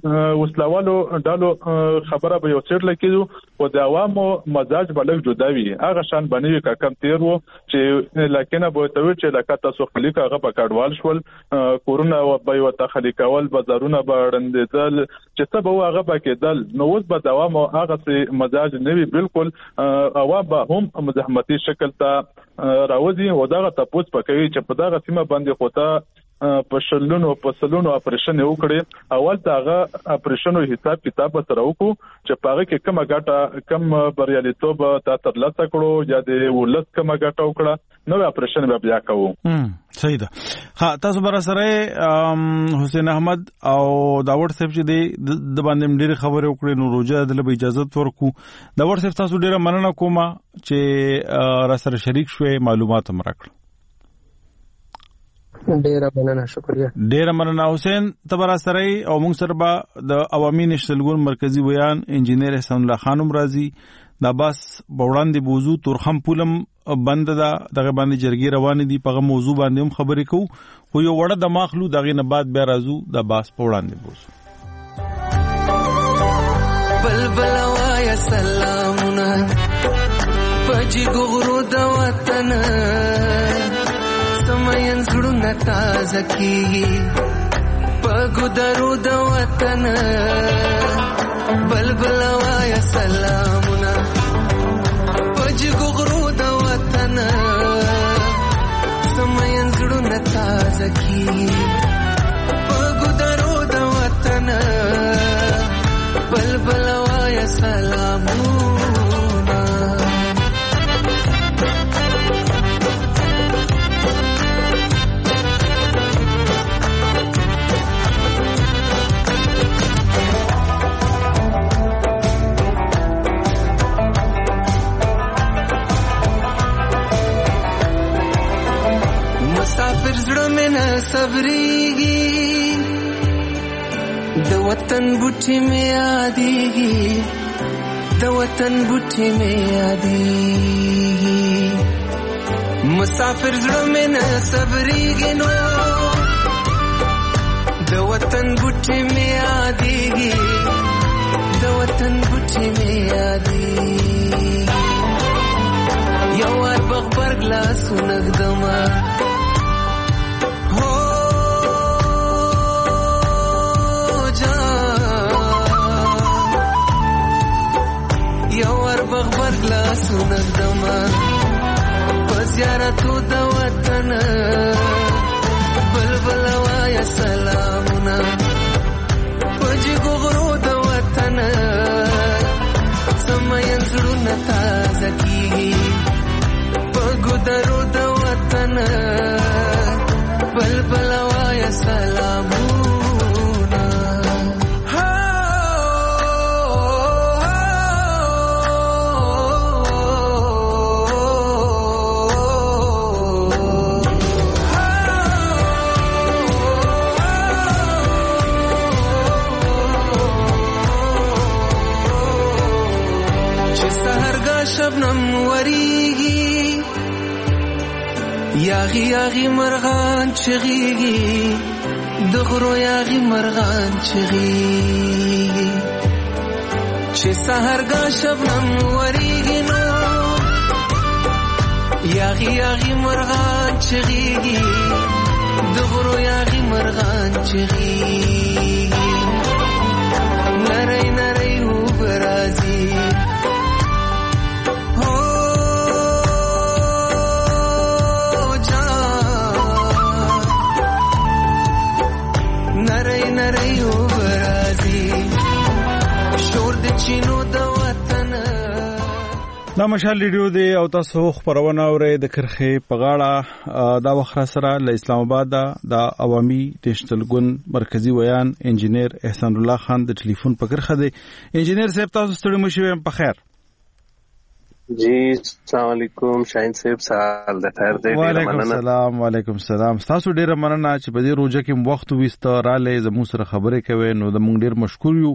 وسلوالو ډالو خبره به یو څیر لکېدو او د عوامو مزاج بلګ جدا وي هغه شان بنوي کا کم تیر وو چې لکه به ته چې لکه تاسو خلیک هغه په کډوال شول کورونا به یو تخلیکول بازارونه باندېدل چې څه به هغه پکېدل نو اوس به دوام هغه سي مزاج نوي بالکل عوام به هم مزاحمتي شکل ته راوځي او دا تاسو پکوي چې په دغه سیمه باندې خوته په شلونو په سلونو اپریشن وکړي اول داغه اپریشنو حساب کتاب سره وکړو چې پاره کې کومه ګټه کم بریالیتوب ته ترلاسه کړو یا د ولس کومه ګټه وکړه نو اپریشن به بیا کوو صحیح ده ها تاسو بر سره حسین احمد او داوود صاحب چې د باندې ډېر خبرې وکړې نو روزه د اجازه ورکو داوود صاحب تاسو ډېر مننه کوم چې را سره شریک شوي معلومات هم راکړل ډیره مننه شکریہ ډیره مننه حسین تبر سره او موږ سره به د عوامي نشنل ګوند مرکزی بیان انجینیر احسان الله خانم رازي دا بس بوړاندې بوزو تورخم پولم بند دا دغه باندې جرګي روان دي په موضوع باندې هم خبرې کوو خو یو وړه د ماخلو دغه نه بعد بیا راځو دا بس بوړاندې بوزو بلبل وایا سلامونه پجی ګورو د وطن سمين زړونه تازه کیږي پګو درو د وطن بلبل وایا سلامونه پج ګغرو د وطن سمين زړونه تازه کیږي پګو درو د وطن بلبل وایا سلامونه صبريږي د وطن بوټي مې یادېږي د وطن بوټي مې یادېږي مسافر زړه مې نه صبريږي نو د وطن بوټي مې یادېږي د وطن بوټي مې یادېږي یو وار بغبرګ لاسونه ږدمه لاسونه دما پزیارتو د وطن بلبل وایا سلامونه پجی ګورو د وطن سمين زړونه تازه کیږي پګو درو د وطن بلبل وایا سلامونه شبنم وریږي یاغي یاغي مرغان چغيږي دغرو یاغي مرغان چغيږي چې سحرګه شبنم وریږي نو یاغي یاغي مرغان چغيږي دغرو یاغي مرغان چغيږي نری نری وبرازي دا مشال ریډیو دی او تاسو خبرونه اورئ د کرخه په غاړه دا وخت سره له اسلام آباد دا عوامي نشنل ګوند مرکزی ویان انجینیر احسان الله خان د ټلیفون په کرخه دی انجینیر صاحب تاسو ستړي مشئ په خیر جی السلام علیکم شاهین صاحب سال د خیر دی وعلیکم السلام وعلیکم السلام تاسو ډیره مننه چې په دې روزه کې وخت وستراله زموږ سره خبرې کوي نو د مونږ ډیر مشکور یو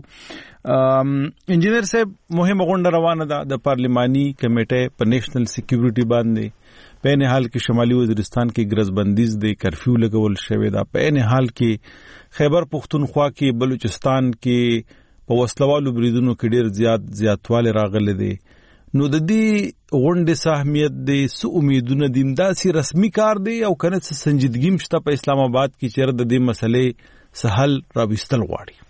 انجینیر صاحب مهمه غونډه روانه ده د پارلماني کمیټې په نېشنل سکیورټي باندې په نه حال کې شمالي وزیرستان کې ګرځبندیز دی، کرفیو لګول شوی دا، په نه حال کې خیبر پختونخوا کې بلوچستان کې په وسلوالو بریدونو کې ډیر زیاتواله راغلي دي. نو د دې غونډې اهمیت دی، څه امیدونه دي، داسې رسمي کار دی او کنه څه سنجیدګي مشته په اسلام آباد کې چې د دې مسلې سهل راوستل غواړي؟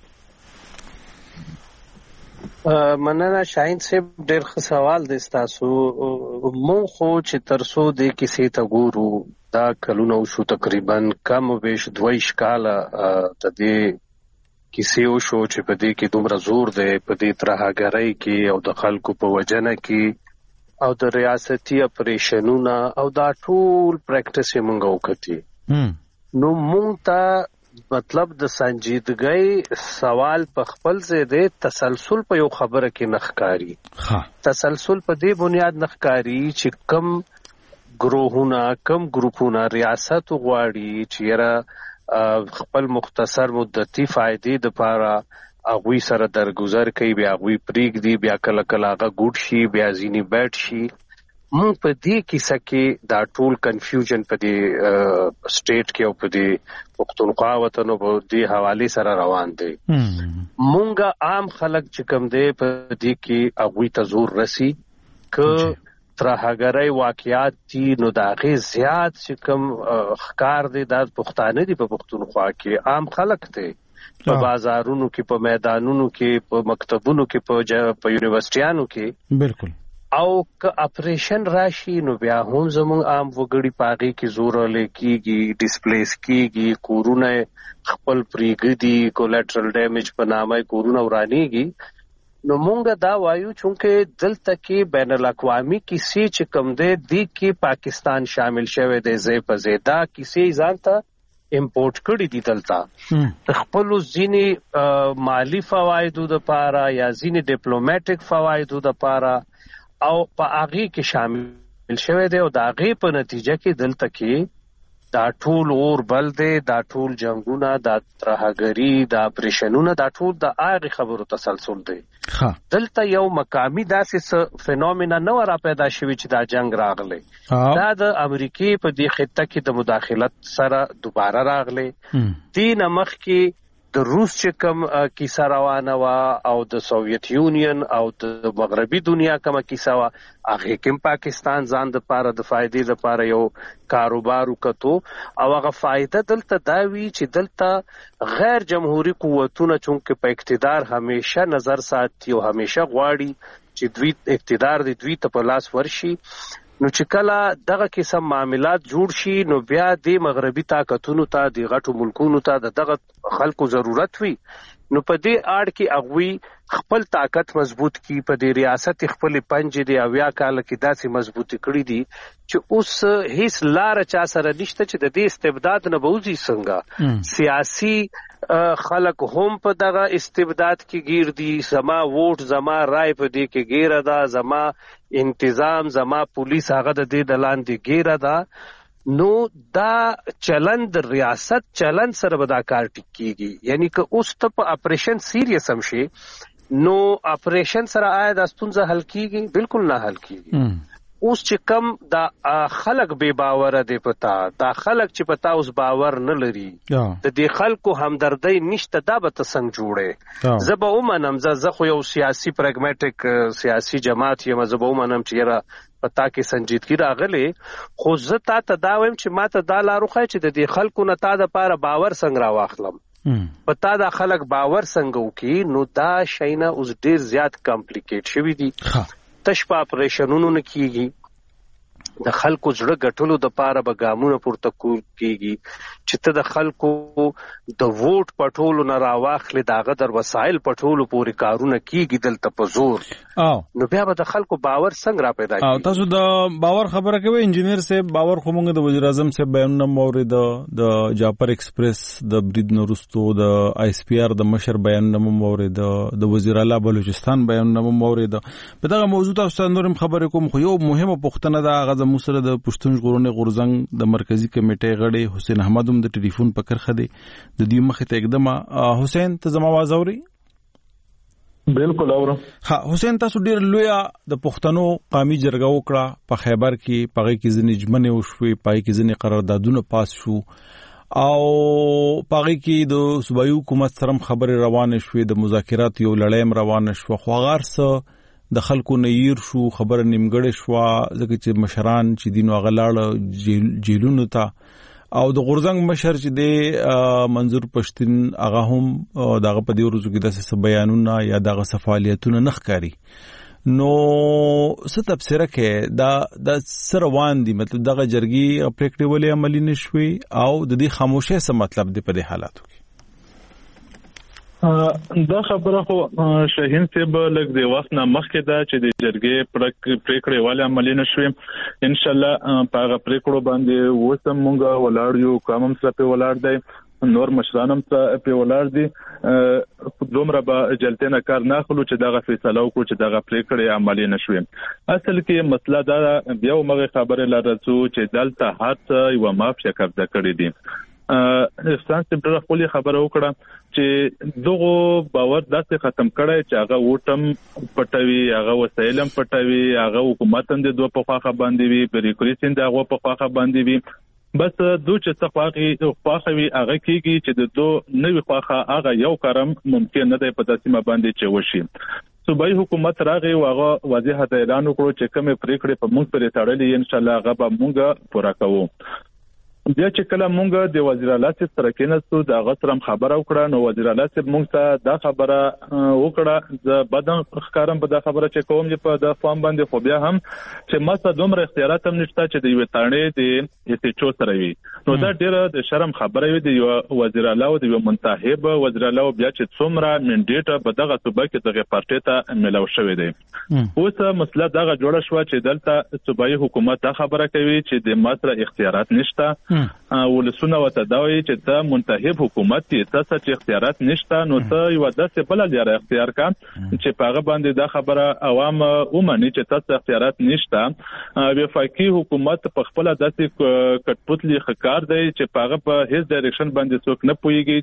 مننه شاهین صاحب، ډېر ښه سوال دی تاسو. مونږ خو چې ترسو دې کیسې ته ګورو دا کلونه وشو، تقریبا کم بیش 22 کاله د دې کیسې وشو چې په دې کې دومره زور دی په دې ترهګرۍ کې او د خلکو په وجنه کې او د ریاستي اپریشنونه او دا ټول پریکټس یې مونږ وکړي. نو مونږ ته مطلب د سنجیدګۍ سوال په خپل ځای دی، تسلسل په یو خبره کې نخکاری. تسلسل په دې بنیاد نخکاری چې کم گروهونه کم ګروپونه ریاست غواړي چې یاره خپل مختصر مدتي فائدې د پاره اغوی سره درگذر کوي، بیا اغوی پریږدي، بیا کله کله هغه ګوډ شي، بیا ځینی بیټ شي. مونږ په دې کیسه کې دا ټول کنفیوژن په دې سټیټ کې او په دې پښتونخوا وطن په دې حواله سره روان دي. مونږ عام خلک چې کوم دي په دې کې اغوی ته زور رسی ک ترهګرۍ واقعیات دي، نو دا غي زیات چې کوم ښکار دي د پښتانه دي په پښتونخوا کې عام خلک دي، په بازارونو کې، په میدانونو کې، په مکتبونو کې، په یونیورسيټیانو کې. بالکل. او که اپریشن راشي نو بیا هم زموږ عام وګړي پاغي کې زور لکېږي، ډیسپلیس کېږي، کورونه خپل پریګدي، کولیټرل ډیمیج په نامه کورونه ورانيږي. نو مونږ دا وایو چې دلته کې بین الاقوامي کیسې چې کوم دی کې پاکستان شامل شوی دی، زې په زیاده کیسې ځانته امپورټ کړی دي دلته خپل ځینی مالی فوایدو د پاره یا ځینی ډیپلوماټیک فوایدو د پاره او په هغه کې شامل شوی دی، او د هغه په نتیجه کې دلته کې دا ټول اور بل دی، دا ټول جنگونه، دا ترهګری، دا اپریشنونه، دا ټول د هغه خبرو تسلسل دی. دلته یو مقامی داسې فینومینا نه را پیدا شوی چې دا جنگ راغلی، دا د امریکای په دې خطه کې د مداخلت سره دوباره راغلی. دین مخ کې د روس چې کوم کیسه روانه وا او د سوویت یونین او د مغربي دنیا کوم کیسه وا، هغه کې پاکستان ځان د پاره د فائدې لپاره یو کاروبار وکړو او هغه فائدہ دلته دا وی چې دلته غیر جمهوریت قوتونه چونکه په اقتدار همیشه نظر ساتي او همیشه غواړي چې دوی اقتدار دی دوی ته په لاس ورشي. نو چې کله دغه قسم معاملات جوړ شي نو بیا د مغربي طاقتونو ته د غټو ملکونو ته دغه خلکو ضرورت وي. نو په دې اړ کې اغوي خپل طاقت مضبوط کی، په دې ریاست خپل پنځه دی اویا کال کې داسې مضبوطی کړی دي چې اوس هیڅ لار چا سره نشته چې د دې استبداد نه بوزي. څنګه سیاسي خلک هم په دغه استبداد کې گیر دي، زما ووټ زما رائے په دې کې ګیره ده، زما انتظام زما پولیس هغه د دې د لاندې ګیره ده. نو دا چلند ریاست چلند سره به دا کار ټیکيږي، یعنی که اوس ته په اپریشن سیریس هم شي نو اپریشن سره آیا د ستونزه حل کیږي؟ بالکل نه حل کیږي. اوس چې کم دا خلک بے باور دي، پتا دا خلک چې پتا اوس باور نه لري، د دې خلکو همدردی نشته، دا به څنګه جوړه؟ زه به ومنم، زه خو یو سیاسي پراګماټیک سیاسي جماعت یم، زه به ومنم چې یاره پتا کې سنجیدګي راغلي، خو زه ته دا وایم چې ماته دا لارو خای چې د دې خلکو نه تا د پاره باور څنګه را واخلم، پتا دا خلک باور څنګه وکي. نو دا شینه اوس ډیر زیات کمپلیکیټ شوی دي، تش په اپریشنونو نه کیږي، د خلکو زړه ګټلو د پاره به ګامونه پورته کیږي چې ته د خلکو د ووټ پټولو نه راواخلې، داغه در وسایل پټولو پورې کارونه کیږي دلته په زور. نو بیا به د خلکو باور څنګه را پیدا کیږي؟ تاسو د باور خبره کوي انجینیر صاحب، باور خو موږ د وزیر اعظم صاحب بیانونه مورید، د جعفر ایکسپریس د برید نورستو د آی اس پی آر د مشر بیانونه مورید، د وزیر اعلی بلوچستان بیانونه مورید. په دغه موضوع تاسو نورم خبرې کوم، خو یو مهمه پوښتنه ده هغه موسره د پښتون ژغورنې غورځنګ د مرکزی کمیټې غړي حسین احمد هم د ټلیفون په کرخه دی د دې مخې ته اقدام. حسین ته زما आवाज اوري؟ بالکل اورم. حسین تاسو ډیر لوی د پښتنو قومي جرګه وکړه په خیبر کې، پغې کې ځنې جمنې وشوي، پای کې ځنې قراردادونه پاس شو او پغې کې د صوبایي حکومت سره خبرې روانه شوې، د مذاکرات یو لړۍ روانه شو، خو غارسه د خلکو نیر شو، خبره نیمګړې شو ځکه چې مشران چې دینو غلاړه جیلونو ته او د غورزنګ مشر چې د منظور پښتون هغه هم دغه په دې ورځو کې د بیانونه یا دغه فعالیتونه نخکاری. نو څه تفسیر کې د سروان دي، مطلب دغه جرګي پریکړې ولې عملی نشوي او د دې خاموشه څه مطلب دی په دې حالاتو کې؟ دا خبره خو شاهین صاحب لږ د وخت نه مخکې ده چې د جرګې پریکړې ولې عملي نشوي. ان شاء الله په هغه پریکړو باندې وسم مونږه ولاړ یو، کوم سره په ولاړ دی، نور مشرانم ته په ولاړ دي، دومره به جلتنه کار نه خلو چې دغه فیصله وکړو چې دغه پریکړې عملي نشوي. اصل کې مسله دا بیا موږ خبره لرځو چې دلته هڅه یو مافیا قبضه کړې دي. احسان صاحب ډېر خپل خبره وکړه چې دغه باور داسې ختم کړی چې هغه وټم پټوي، هغه وسایلم پټوي، هغه حکومت هم د دوه په خواخه باندې وي، بریکریسین دغه په خواخه باندې وي. بس دوی چې څخه خواخوي هغه کیږي چې د دوه نوې خواخه هغه یو کارم ممکن نه دی په تاسیمه باندې چې وشي. صوبایي حکومت راغی او هغه واضح اعلان وکړو چې کومه پریکړه په موږ پرې تړلې ان شاء الله هغه به موږ پوره کوو. بیا چې کله مونږ د وزیر اعلی سره کېناستو د هغه سره خبره وکړه، نو وزیر اعلی مونږ ته دا خبره وکړه د بدن ښکارم په دا خبره چې کوم چې په د فارم باندې خو بیا هم چې ماته دومره اختیارات هم نشته چې د یو تاڼې د ایسچو سره وي. نو دا ډیره د شرم خبره وي د یو وزیر اعلی او د یو منتخب وزیر اعلی بیا چې څومره منډیټ په دغه صوبه کې دغه پارټي ته ملو شوی دی. اوس مسله دغه جوړه شو چې دلته صوبایي حکومت دا خبره کوي چې د ماته اختیارات نشته، ولسونه وته دا وایي چې ته منتخب حکومت ته تاسو اختیارات نشته، نو ته یو داسې بل لري اختیار کا چې پاغه باندې دا خبره عوام ومني چې تاسو اختیارات نشته. وفاقي حکومت په خپل داسې کټپوتلی خکار دی چې پاغه په هیڅ ډایرکشن باندې څوک نه پويږي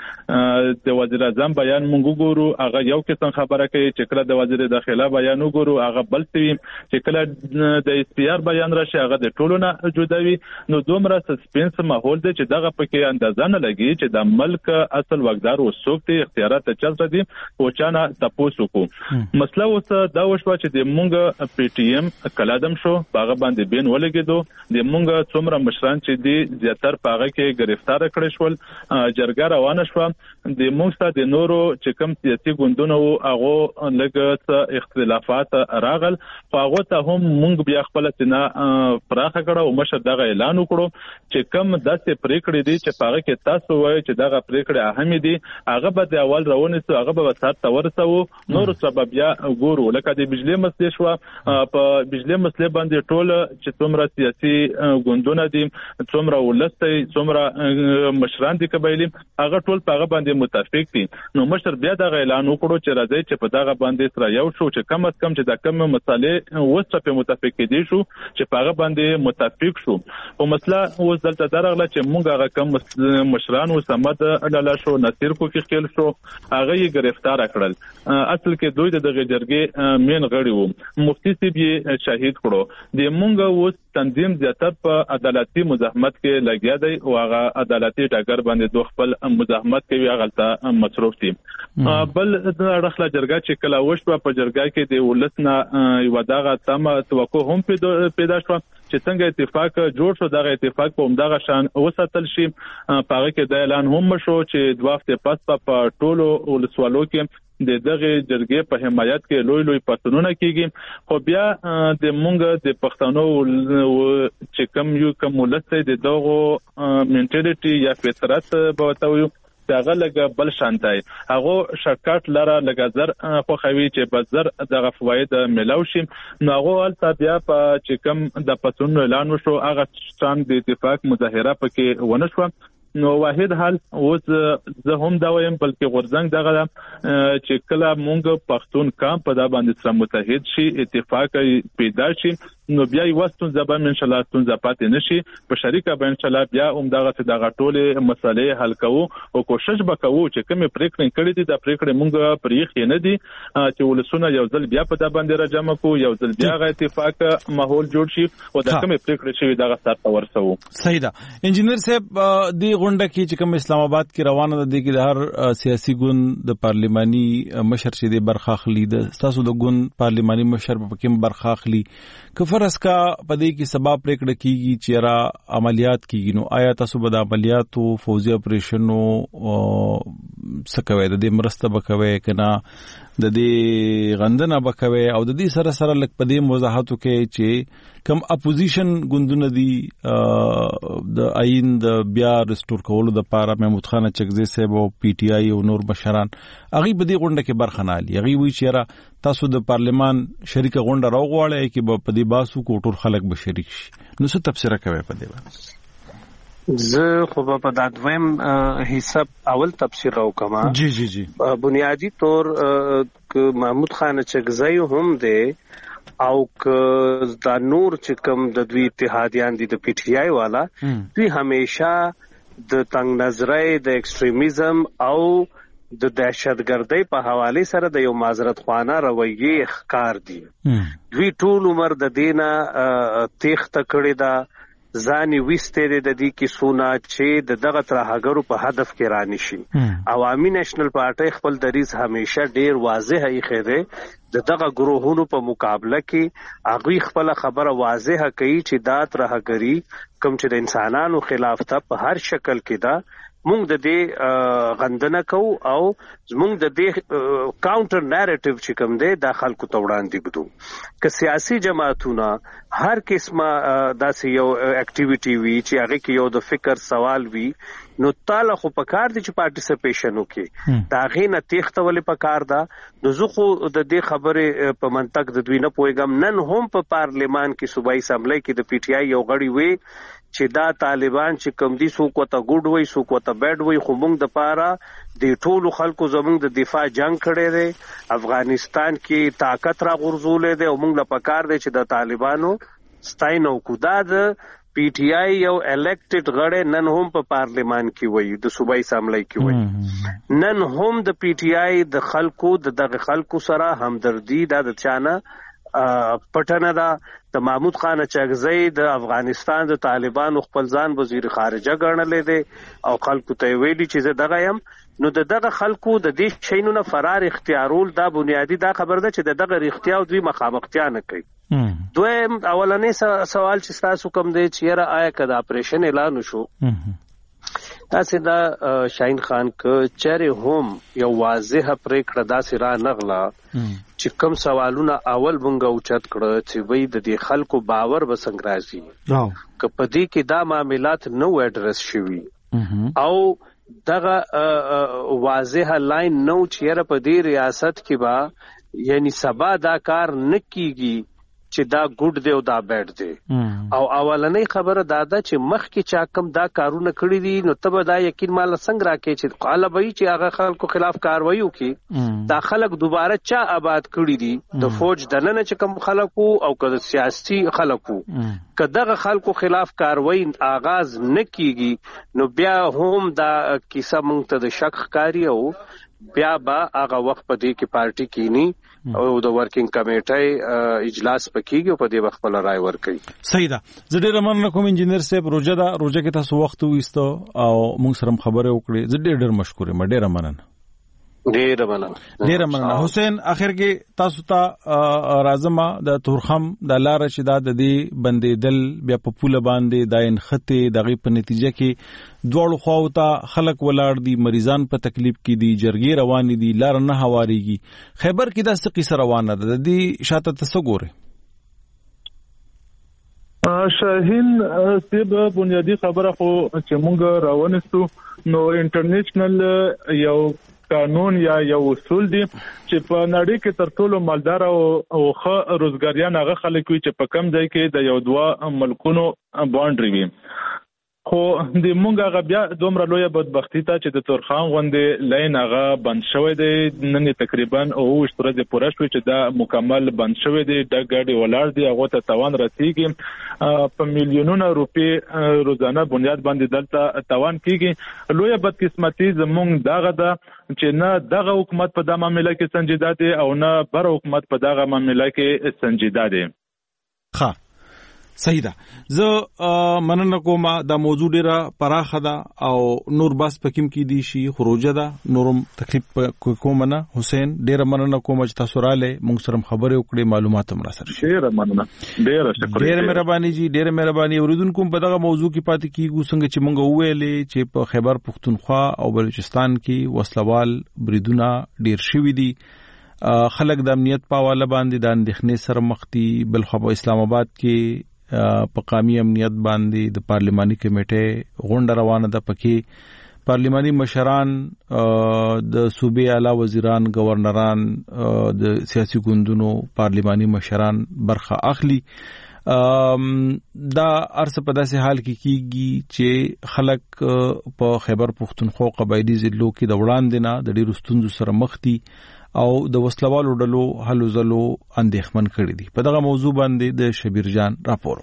چې د وزیر اعظم بیان مونږ ګورو هغه یو قسم خبره کوي، چې کله د وزیر داخله بیان وګورو هغه بل څه، چې کله د اس پی آر بیان راشي هغه د ټولو نه جوړوي. نو دومره سسپنس ماحول دی چې دغه پکې اندازه نه لګي چې د ملک اصل وګدار وسوک دي اختیارات چلته دي او چانه تاسو کو. مسله اوس دا وشو چې د مونږ پی ټی ایم کلادم شو باغ باندې بین ولګیدو، د مونږ څومره مشران چې دي زیاتر پاغه کې گرفتار کړی شول، جرګه روانه شو. د مونږ سره د نورو چې کوم سیاسي ګوندونه او هغه لږ اختلافات راغل، خو هغه ته هم مونږ بیا خپل سینا پراخه کړو او مشر دغه اعلان وکړو چې کوم داسې پریکړې دي چې پاغه کې تاسو وایي چې دغه پریکړې اهم دي، هغه به د اول راونی سو هغه به سات تورسو، نور سبب بیا ګورو. لکه د بجلی مسلې شو، په بجلی مسلې باندې ټول چې څومره سیاسي ګوندونه دي، څومره ولستي، څومره مشران دي قبایلی، هغه ټول پاغه باندې متفق دي. نو مشر بیا دا اعلان وکړو چې راځي چې په دغه باندې سره یو شو چې کم از کم چې دا کم مسالې وسه په متفق دي شو چې پاغه باندې متفق شو. او مسله اوس دلته درغله چې مونږ هغه کم مشران او سمد اډاله شو، نصیر کو کې خل شو، هغه یې گرفتار کړل. اصل کې دوی دغه جرګې مین غړي وو، مفتی سی به شهید کړو. د مونږ اوس تنظیم زیاتره په عدالتي مزاحمت کې لګیا دی او هغه عدالتي ډګر باندې دوه خپل مزاحمت کوي، هغه ته مصروف دي. بل د رخله جرګه چې کله وشو په جرګه کې د ولسنه یو دغه تم توقع هم پیدا شو چې څنګه اتفاق جوړ شو، دغه اتفاق په همدغه شان وساتل شي. پاره کې د اعلان هم شو چې دوه هفته پس په ټولو ولسوالو کې د دغه جرګې په حمایت کې لوی لوی پاتونونه کیږي. خو بیا د مونږ د پښتنو چې کوم ولسته د دغه منټالیټي یا فطرت به وتاوي دغه لګ بل شانتای هغه شرکت لره لګزر خو خوي چې بزر دغه فواید ملو شي. نو هغه البته بیا په چې کوم د پاتون اعلان وشو هغه شان د اتفاق مظاهره پکې ونه شو. نو واحد حل اوس زه هم دا وایم بلکې غورزنګ دغه چې کله مونږ پښتون کام په دا باندې سره متحد شي، اتفاق پیدا شي، نو بیا یو ستونزه به ان شاء الله ستونزه پاتې نشي په شریکه به ان شاء الله بیا دغه ټولې مسلې حل کوو او کوشش وکړو چې کومه پریکړه کړې دي د پریکړې مونږ پرېخ نه دي چې ولسونه یو ځل بیا په دا باندې راجمع کو یو ځل بیا غا اتفاق ماحول جوړ شي او دا کومه پریکړه شوی دغه سره ورسو. صحیح ده. انجینر صاحب دی غونډه کې چې کوم اسلام آباد کې روانه ده کې د هر سیاسي ګوند د پارلماني مشر چې د برخه اخلي د تاسو د ګوند پارلماني مشر په کوم برخه اخلي کفرس کا پدې کې سبب پریکړه کیږي چې را عملیات کیږي نو آیا تاسو به د عملیاتو فوزي اپریشنو سکوي د دې مرسته وکوي کنه د دې غندنه وکوي او د دې سره سره لک پدې وضاحت کې چې کم اپوزیشن ګوندونه دي د آئین د بیا ريسټور کولو د پاره محمود خان چکزي صاحب او پی ټی آی او نور مشران هغه په دې غونډه کې برخه نه لري. هغه وی چې را تاسو د پارلمان شریک غونډه راوغواړئ کې په دې باسو کوټور خلک به شریک شي نو څه تفسیر کوي په دې باندې؟ زه خو په دا دویم حساب اول تفسیر وکما. جی بنیادی طور محمود خان چکزی هم دی او دا نور چې کوم د دوی اتحادیان دي د پی ټی آی والا دوی همیشه د تنگ نظرۍ د ایکستریمیزم او د دهشتګردۍ په حواله سره د یو معذرت خوانه رویه ښکار دي. دوی ټول عمر د دینه تیښته کړې ده ځاني وستې د دې کې سونا چې د دغه ترهګرو په هدف کې رانی شي. عوامي نېشنل پارټي خپل دریز همیشه ډیر واضح یې خېده د دغه گروهونو په مقابله کې هغه خپل خبره واضحه کوي چې دا ترهګری کوم چې د انسانانو خلاف ته په هر شکل کې دا مونږ د دې غندنه کوو او مونږ د دې کاونټر نریټیو چې کوم دی د خلکو ته وړاندې بده که سیاسي جماعتونه هر قسمه داسې یو اکټیویټي وي چې هغه کې یو د فکر سوال وي نو تعالی خو پکار دي چې پارټیسپیشن وکړي دا غینه تختول پکار ده. نو زه خو د دې خبره په منطق د دوی نه پويګم. نن هم په پارلیمان کې صوبایي اسمبلی کې د پی ټی آی یو غړي وي چې دا طالبان چې کم دي سو کو ته ګډ وي سو کو ته بیډ وي خو موږ د پاره د ټولو خلکو زموږ د دفاع جنگ کړي دي افغانستان کې طاقت را غورځولې دي او موږ له پکار دي چې د طالبانو ستاینو کو دا د پی ټی آی یو الیکټډ غړي نن هم په پارلیمان کې وي د صوبایي اسمبلی کې وي نن هم د پی ټی آی د خلکو دغه خلکو سره همدردی د چانه پټنه دا د محمود خان چغزی د افغانستان د طالبانو خپل ځان وزیر خارجه ګڼلې دي او خلکو ته ویلي چې دغه يم نو دغه خلکو د دې شینو نه فرار اختیارول دا بنیادی دا خبر ده چې دغه اختیار دوی مخامختیا نه کوي. دویم اولنې سوال چې تاسو کوم دی چې را آیا کدا اپریشن اعلان شو تاسو دا شاهین خان ک چېرې هم یو واضح پریکړه داسې را نغلا چې کوم سوالونه اول مونږ اوچت کړه چې وای د دې خلکو باور وسنګ راځي ک په دې کې دا معاملات نو اډرس شوي او دغه واضح لاین نو چیرې په دې ریاست کې با یعنی سبا دا کار نکېږي چې دا ګډ دی او دا بیډ دی او اولنې خبره دا ده چې مخ کې چا کم دا کارونه کړی دي نو تبه دا یقین مال څنګه راکې چې قاله وی چې هغه خلکو خلاف کاروایی وکي دا خلک دوباره چا آباد کړی دي د فوج دننه چې کم خلکو او که سیاسي خلکو که دغه خلکو خلاف کاروایی آغاز نکېږي نو بیا هم دا کیسه مونږ ته د شک ښکاری او بیا با هغه وخت په دې کې پارټي کینی او د ورکینګ کمیټي اجلاس پکېږي په دې وخت بل رائے ورکړي. صحیح ده. زه ډېر مننه کوم انجینر صاحب روزه کې تاسو وخت وېستو او موږ سره خبرې وکړې. زه ډېر مشکور یم. ډېر مننه. حسین اخر کې تاسو ته راځم د تورخم د لار چې د دې بندیدل بیا په پوله باندې د انخته دغه په نتیجه کې دوړو خواو ته خلک ولاړ دي مریضان په تکلیف کې دي جرګې روان دي لار نه هواريږي خیبر کې د قصه روانه ده د دې شاته تاسو ګوره شاهین سیب بنیادی خبره خو چې مونږ روانستو نو انټرنیشنل یو قانون یا یو اصول دي چې په نړۍ کې تر ټولو مالدار او ښه روزګاریان هغه خلک وي چې په کم ځای کې د یو دوا ملکونو باونډري وي خو د مونږ هغه بیا دومره لویه بدبختی ته چې د تورخان غوندې لاین هغه بند شوی دی نن تقریبا 28 ورځې پوره شوې چې دا مکمل بند شوی دی د ګاډي ولاړ دی هغه ته توان رسیږي په میلیونونو روپۍ روزانه بنیاد باندې دلته توان کیږي لویه بدقسمتي زمونږ دغه ده چې نه دغه حکومت په دغه معاملې کې سنجیده دی او نه بر حکومت په دغه معاملې کې سنجیده دی. ښه صحیح ده. زه مننه کوم دا موضوع ډیره پراخه ده او نور بس پکیم کې دي شي خروجه ده نورم تکلیف کوم نه حسین ډیره مننه کوم چې تاسو رااله موږ سره خبرې وکړې معلومات هم را سره شي. ډیره مننه ډیره شکر ډیره مهرباني جی ډیره مهرباني اوریدونکو په دغه موضوع کې پاتې کیږو څنګه چې موږ ویلې چې په خیبر پختونخوا او بلوچستان کې وسلوال بریدونه ډیر شوي دي خلک د امنیت په حواله باندې د اندېښنې سره مخ دي بلخو په اسلام آباد کې په قومي امنیت باندې د پارلماني کمیټې غونډه روانه ده پکې پارلماني مشران د صوبې اعلی وزیران گورنران د سیاسي ګوندونو پارلماني مشران برخه اخلي دا ارڅ په داسې حال کې کیږي چې خلک په خیبر پختونخوا قبایلی ضلعو کې د وړاندې نه د ډیرو ستونزو سره مخ دي او د وسلوالو ډلو هلو ځلو اندېښمن کړي دي. په دغه موضوع باندې د شبیر جان راپور.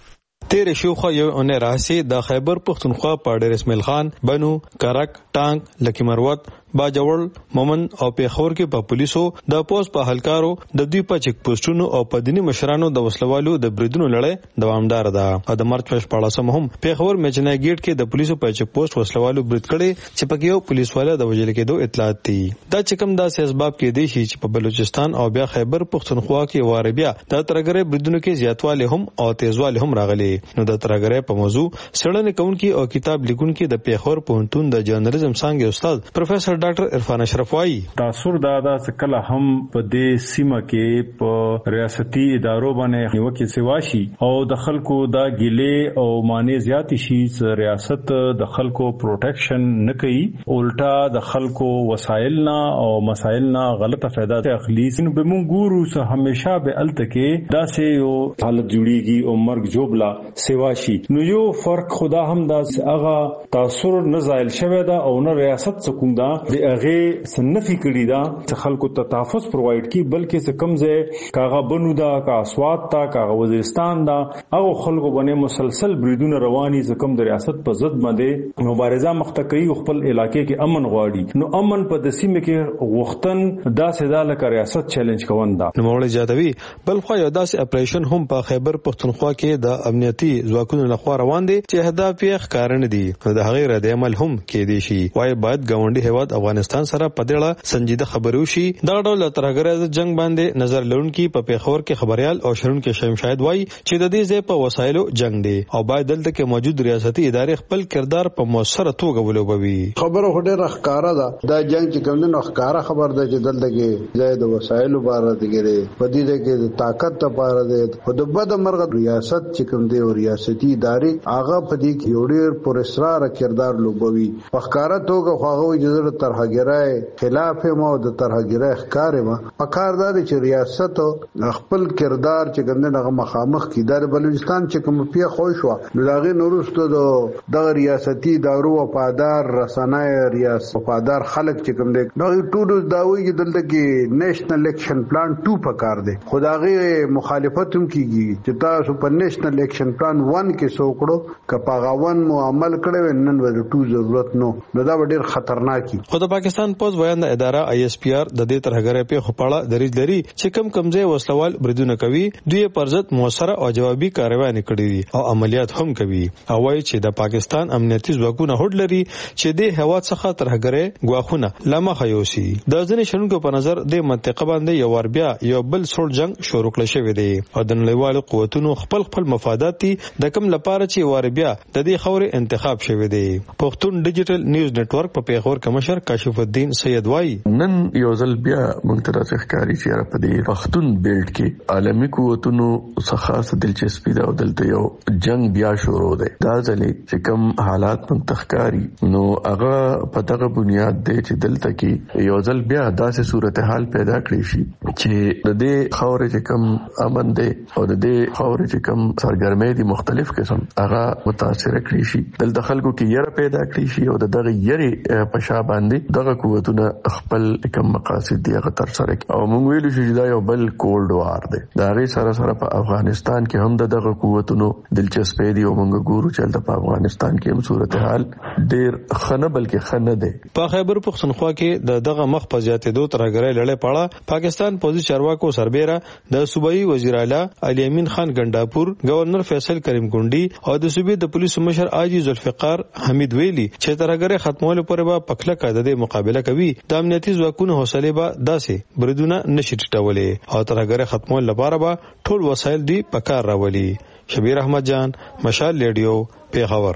تیر شوخه یو اونې راځي د خیبر پختونخوا په ډېر اسماعیل خان بنو کرک ټانک لکی مروت باجوړ مومن او پیښور کې په پولیسو د پوس په هلکارو د دوی په چک پوسټونو او په دینی مشرانو د وسلوالو د بریدونو لړۍ دوامدار ده. د مارچ په 14 هم پیښور میچنای گیټ کې د پولیسو په چک پوسټ وسلوالو برید کړي چې په یو پولیس والا د وژل کېدو اطلاعات دي. دا چې کوم داسې اسباب کې دي چې په بلوچستان او بیا خیبر پختونخوا کې واره بیا د ترګرې بریدونو کې زیاتواله هم او تیزواله هم راغلي. نو د ترګرې په موضوع سړنه کونکي او کتاب لیکونکي د پیښور پوهنتون د جرنالیزم څانګې استاد پروفیسر ډاکټر عرفان اشرف وايي تاثر دا کله هم په دې سیمه کې په ریاستي ادارو باندې نیوکه سیواشي او د خلکو دا ګیلې او معنی زیات شي چې ریاست د خلکو پروټیکشن نه کوي الټا د خلکو وسایل نه او مسایل نه غلطه فائدہ اخلي. نو به مونږ ګورو چې همیشه به التکه دا سه یو حالت جوړیږي او مرګ جوبلا سیواشي. نو یو فرق خدا هم دا هغه تاثر نه زایل شوی دا او نه ریاست څخه دا د هغه سنفي کړی دا چې خلکو ته تحفظ پرووايډ کی بلکې څه کم ځای کاغه بنو دا کا اسوات تا کاغه وزیرستان دا هغه خلکو باندې مسلسل بریدونه رواني چې کم د ریاست په ضد باندې مبارزه مخته کوي خپل علاقې کې امن غواړي. نو امن په د سیمه کې وختن دا سدا لکه ریاست چیلنج کووندا نو مولوی جادوی بل خو یو داسې اپریشن هم په خیبر پختونخوا کې د امنیتي ځواکونو لخوا روان دي چې هدف یې ښکارن دي د هغې رد عمل هم کې دي شي. وايي باید ګاونډي هیواد افغانستان سره په دې سنجیده خبرو شي. دا ډول ترګره جنگ باندې نظر لرونکي په پیښور کې خبريال او شرونکو شیم شاهد وایي چې د دې ځای په وسایلو جنگ دی او باید دلته کې موجود ریاستي ادارې خپل کردار په موثره توګه ولوبوي. خبره هډه ښکارا ده دا جنگ چې کوم نه ښکارا خبر ده چې دلته کې ځای د وسایلو بار دي په دې کې د طاقت لپاره ده په د بد مرغ ریاست چې کوم دی او ریاستي ادارې هغه په دې کې وړي پر اصرار کردار لوبوي په ښکارا توګه خواغه اجازه ترهګرای خلاف مو د ترهګرای ښکارې ما پکار دا چې ریاست خپل کردار چې ګندنه مخامخ کی د بلوچستان چې کوم پیه خوښ و نو لاغه نورستو د ریاستي ادارو وفادار رسنای ریاست وفادار خلک چې کوم دي نو ټول دا وایي چې دلته کې نېشنل الیکشن پلان 2 پکار دی خدایي مخالفت هم کیږي چې تاسو په نېشنل الیکشن پلان 1 کې سوکړو کپاغاون مو عمل کړو نن ور 2 ضرورت نو دا ډیر خطرناک خو د پاکستان پوز بیان د اداره آی اس پی آر د دې ترهګرۍ په خپړه دریځ لري چې کمزې وسلوال بریدونه کوي دوی پر ضد موثره او جوابي کاروایی کړې او عملیات هم کوي او وايي چې د پاکستان امنیتي ځواکونه هوډ لري چې د هوا څخه ترهګرۍ غواخونه لمخه یوسي. د ځینې شنونکو په نظر د منطقه باندې یو ور بیا یو بل سوړ جنگ شروع کړل شوی دی او د نړیوالو قوتونو خپل مفادات د کم لپاره چې ور بیا د دې خوري انتخاب شوی دی. پښتون ډیجیټل نیوز نتورک په پیښور کمشر کاشف الدین سید وای نن یو ځل بیا موږ ته راځي چې په دې پښتون بیلټ کې عالمي قوتونو څخه دلچسپي دا دلته یو جنگ بیا شروع دی. دا ځلې چې کوم حالات منتخکاری نو هغه په دغه بنیاد دی چې دلته کې یو ځل بیا داسې صورتحال پیدا کړی شي چې د دې خاورې چې کوم امن دی او د دې خاورې چې کوم سرګرمۍ دي مختلف قسم هغه متاثر کړی شي. دلته خلکو کې یره پیدا کړی شي او دغه یری په شا باندې دغه قوتونه خپل کوم مقاصد دی هغه تر سره او موږ ویلو چې دا یو بل کولډ وار دی. دا غي سره په افغانستان کې هم دغه قوتونو دلچسپي دي او موږ ګورو چې په افغانستان کې هم صورتحال ډیر خنه بلکې خنه ده. په خیبر پختونخوا کې دغه مخ په زیاتېدو ترګرې لړۍ پاړه پاکستان پولیس چارواکو سربېره د صوبایي وزیر اعلی علي امین خان ګنداپور، گورنر فیصل کریم ګونډي او د صوبې د پولیسو مشر آجي ذوالفقار حمید ویلي چې ترګرې ختمولو پورې به پخله قاعده د مقابله کوي. د امنیتي ځواکونو حوصله به داسې بریدونه نشي ټټولې او ترګرې ختمول لپاره به ټول وسایل دی پکار راولي. شبیر احمد جان، مشال ریډیو، پیښور.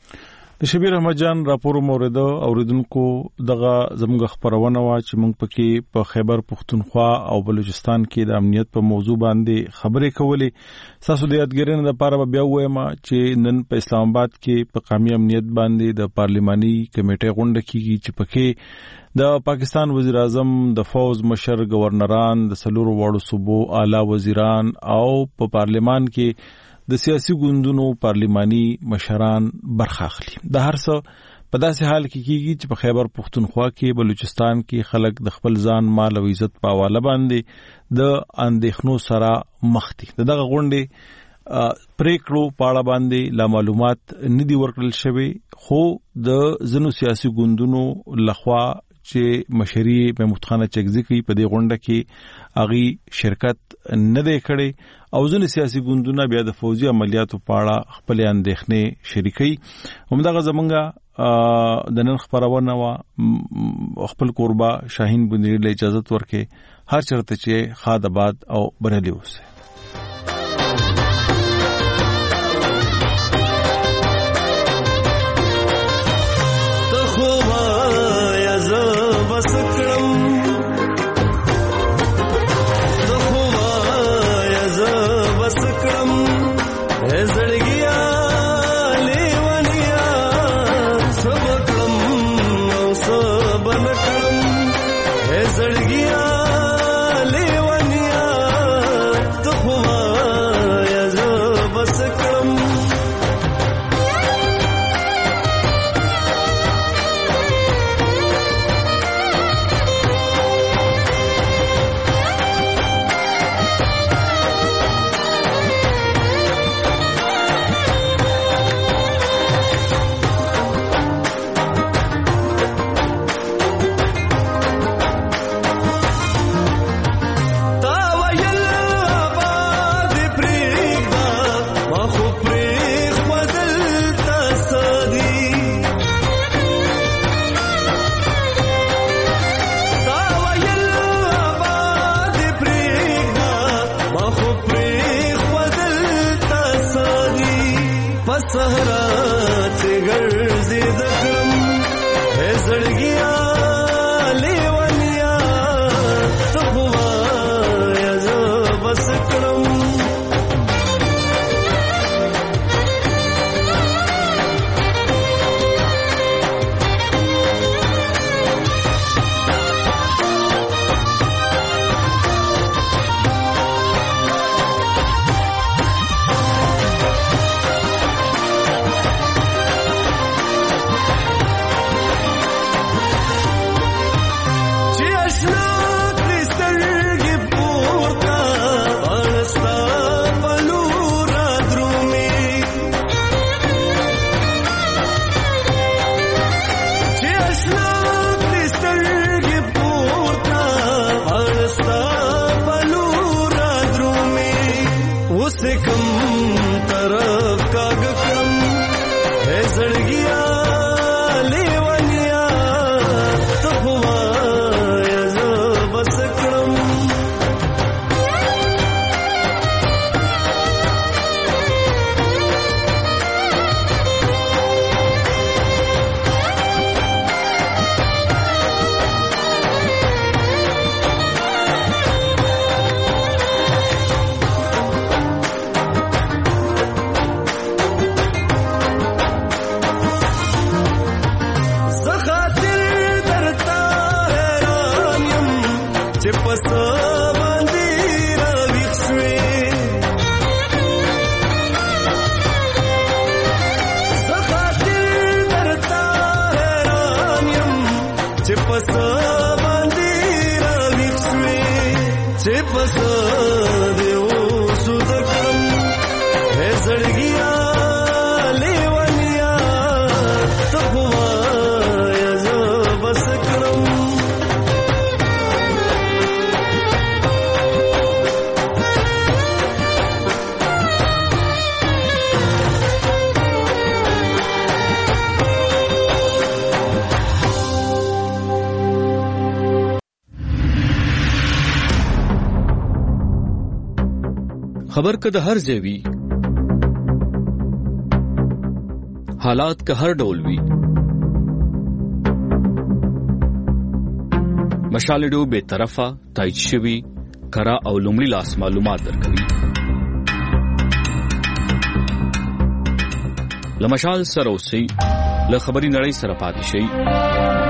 د شبیر احمد جان راپور مورید اوریدونکو دغه زموږ خبرونه وا چې موږ پکې په خیبر پختونخوا او بلوچستان کې د امنیت په موضوع باندې خبرې کولې. تاسو د یادګارۍ لپاره بیا وایم چې نن په اسلام آباد کې په قومي امنیت باندې د پارلماني کمیټې غونډه کیږي چې پکې د پاکستان وزیر اعظم، د فوز مشر، گورنران، د سلورو واړو صوبو اعلی وزیران او په پارلمان کې د سیاسي ګوندونو پارلماني مشران برخه اخلي. د هر څه په داسې حال کې کیږي چې په خیبر پختونخوا کې، بلوچستان کې خلک د خپل ځان، مال او عزت په حواله باندې د اندېښنو سره مخ دي. دغه غونډې پریکړو په اړه باندې لا معلومات نه دي ورکړل شوی، خو د ځینو سیاسي ګوندونو لخوا چې مشري محمود خان چکزي کوي په دې غونډه کې اغي شرکت نه دی کړي او ځینې سیاسي ګوندونه بیا د فوجي عملیاتو په اړه خپل اندېښنې شریکي. همدغه زمونږ د نن خبرونه وا خپل قربا شاهین بندری له اجازه ورکې هر چرته چې خاد آباد او بریالي اوسه. چې پس باندې راویښ شوې زه خاطر درته حیران یم چې پس باندې راویښ شوې چې پس دې اوسو د کړم هې زړګیا لیونیا ته وایه زه بس کړم خبر که د هر ځای وي حالات که هر ډول وي مشال ریډیو بے طرفه تایید شوي کره او لومړي لاس معلومات درکوي له مشال سره اوسئ له خبري نړۍ سره پاتې شئ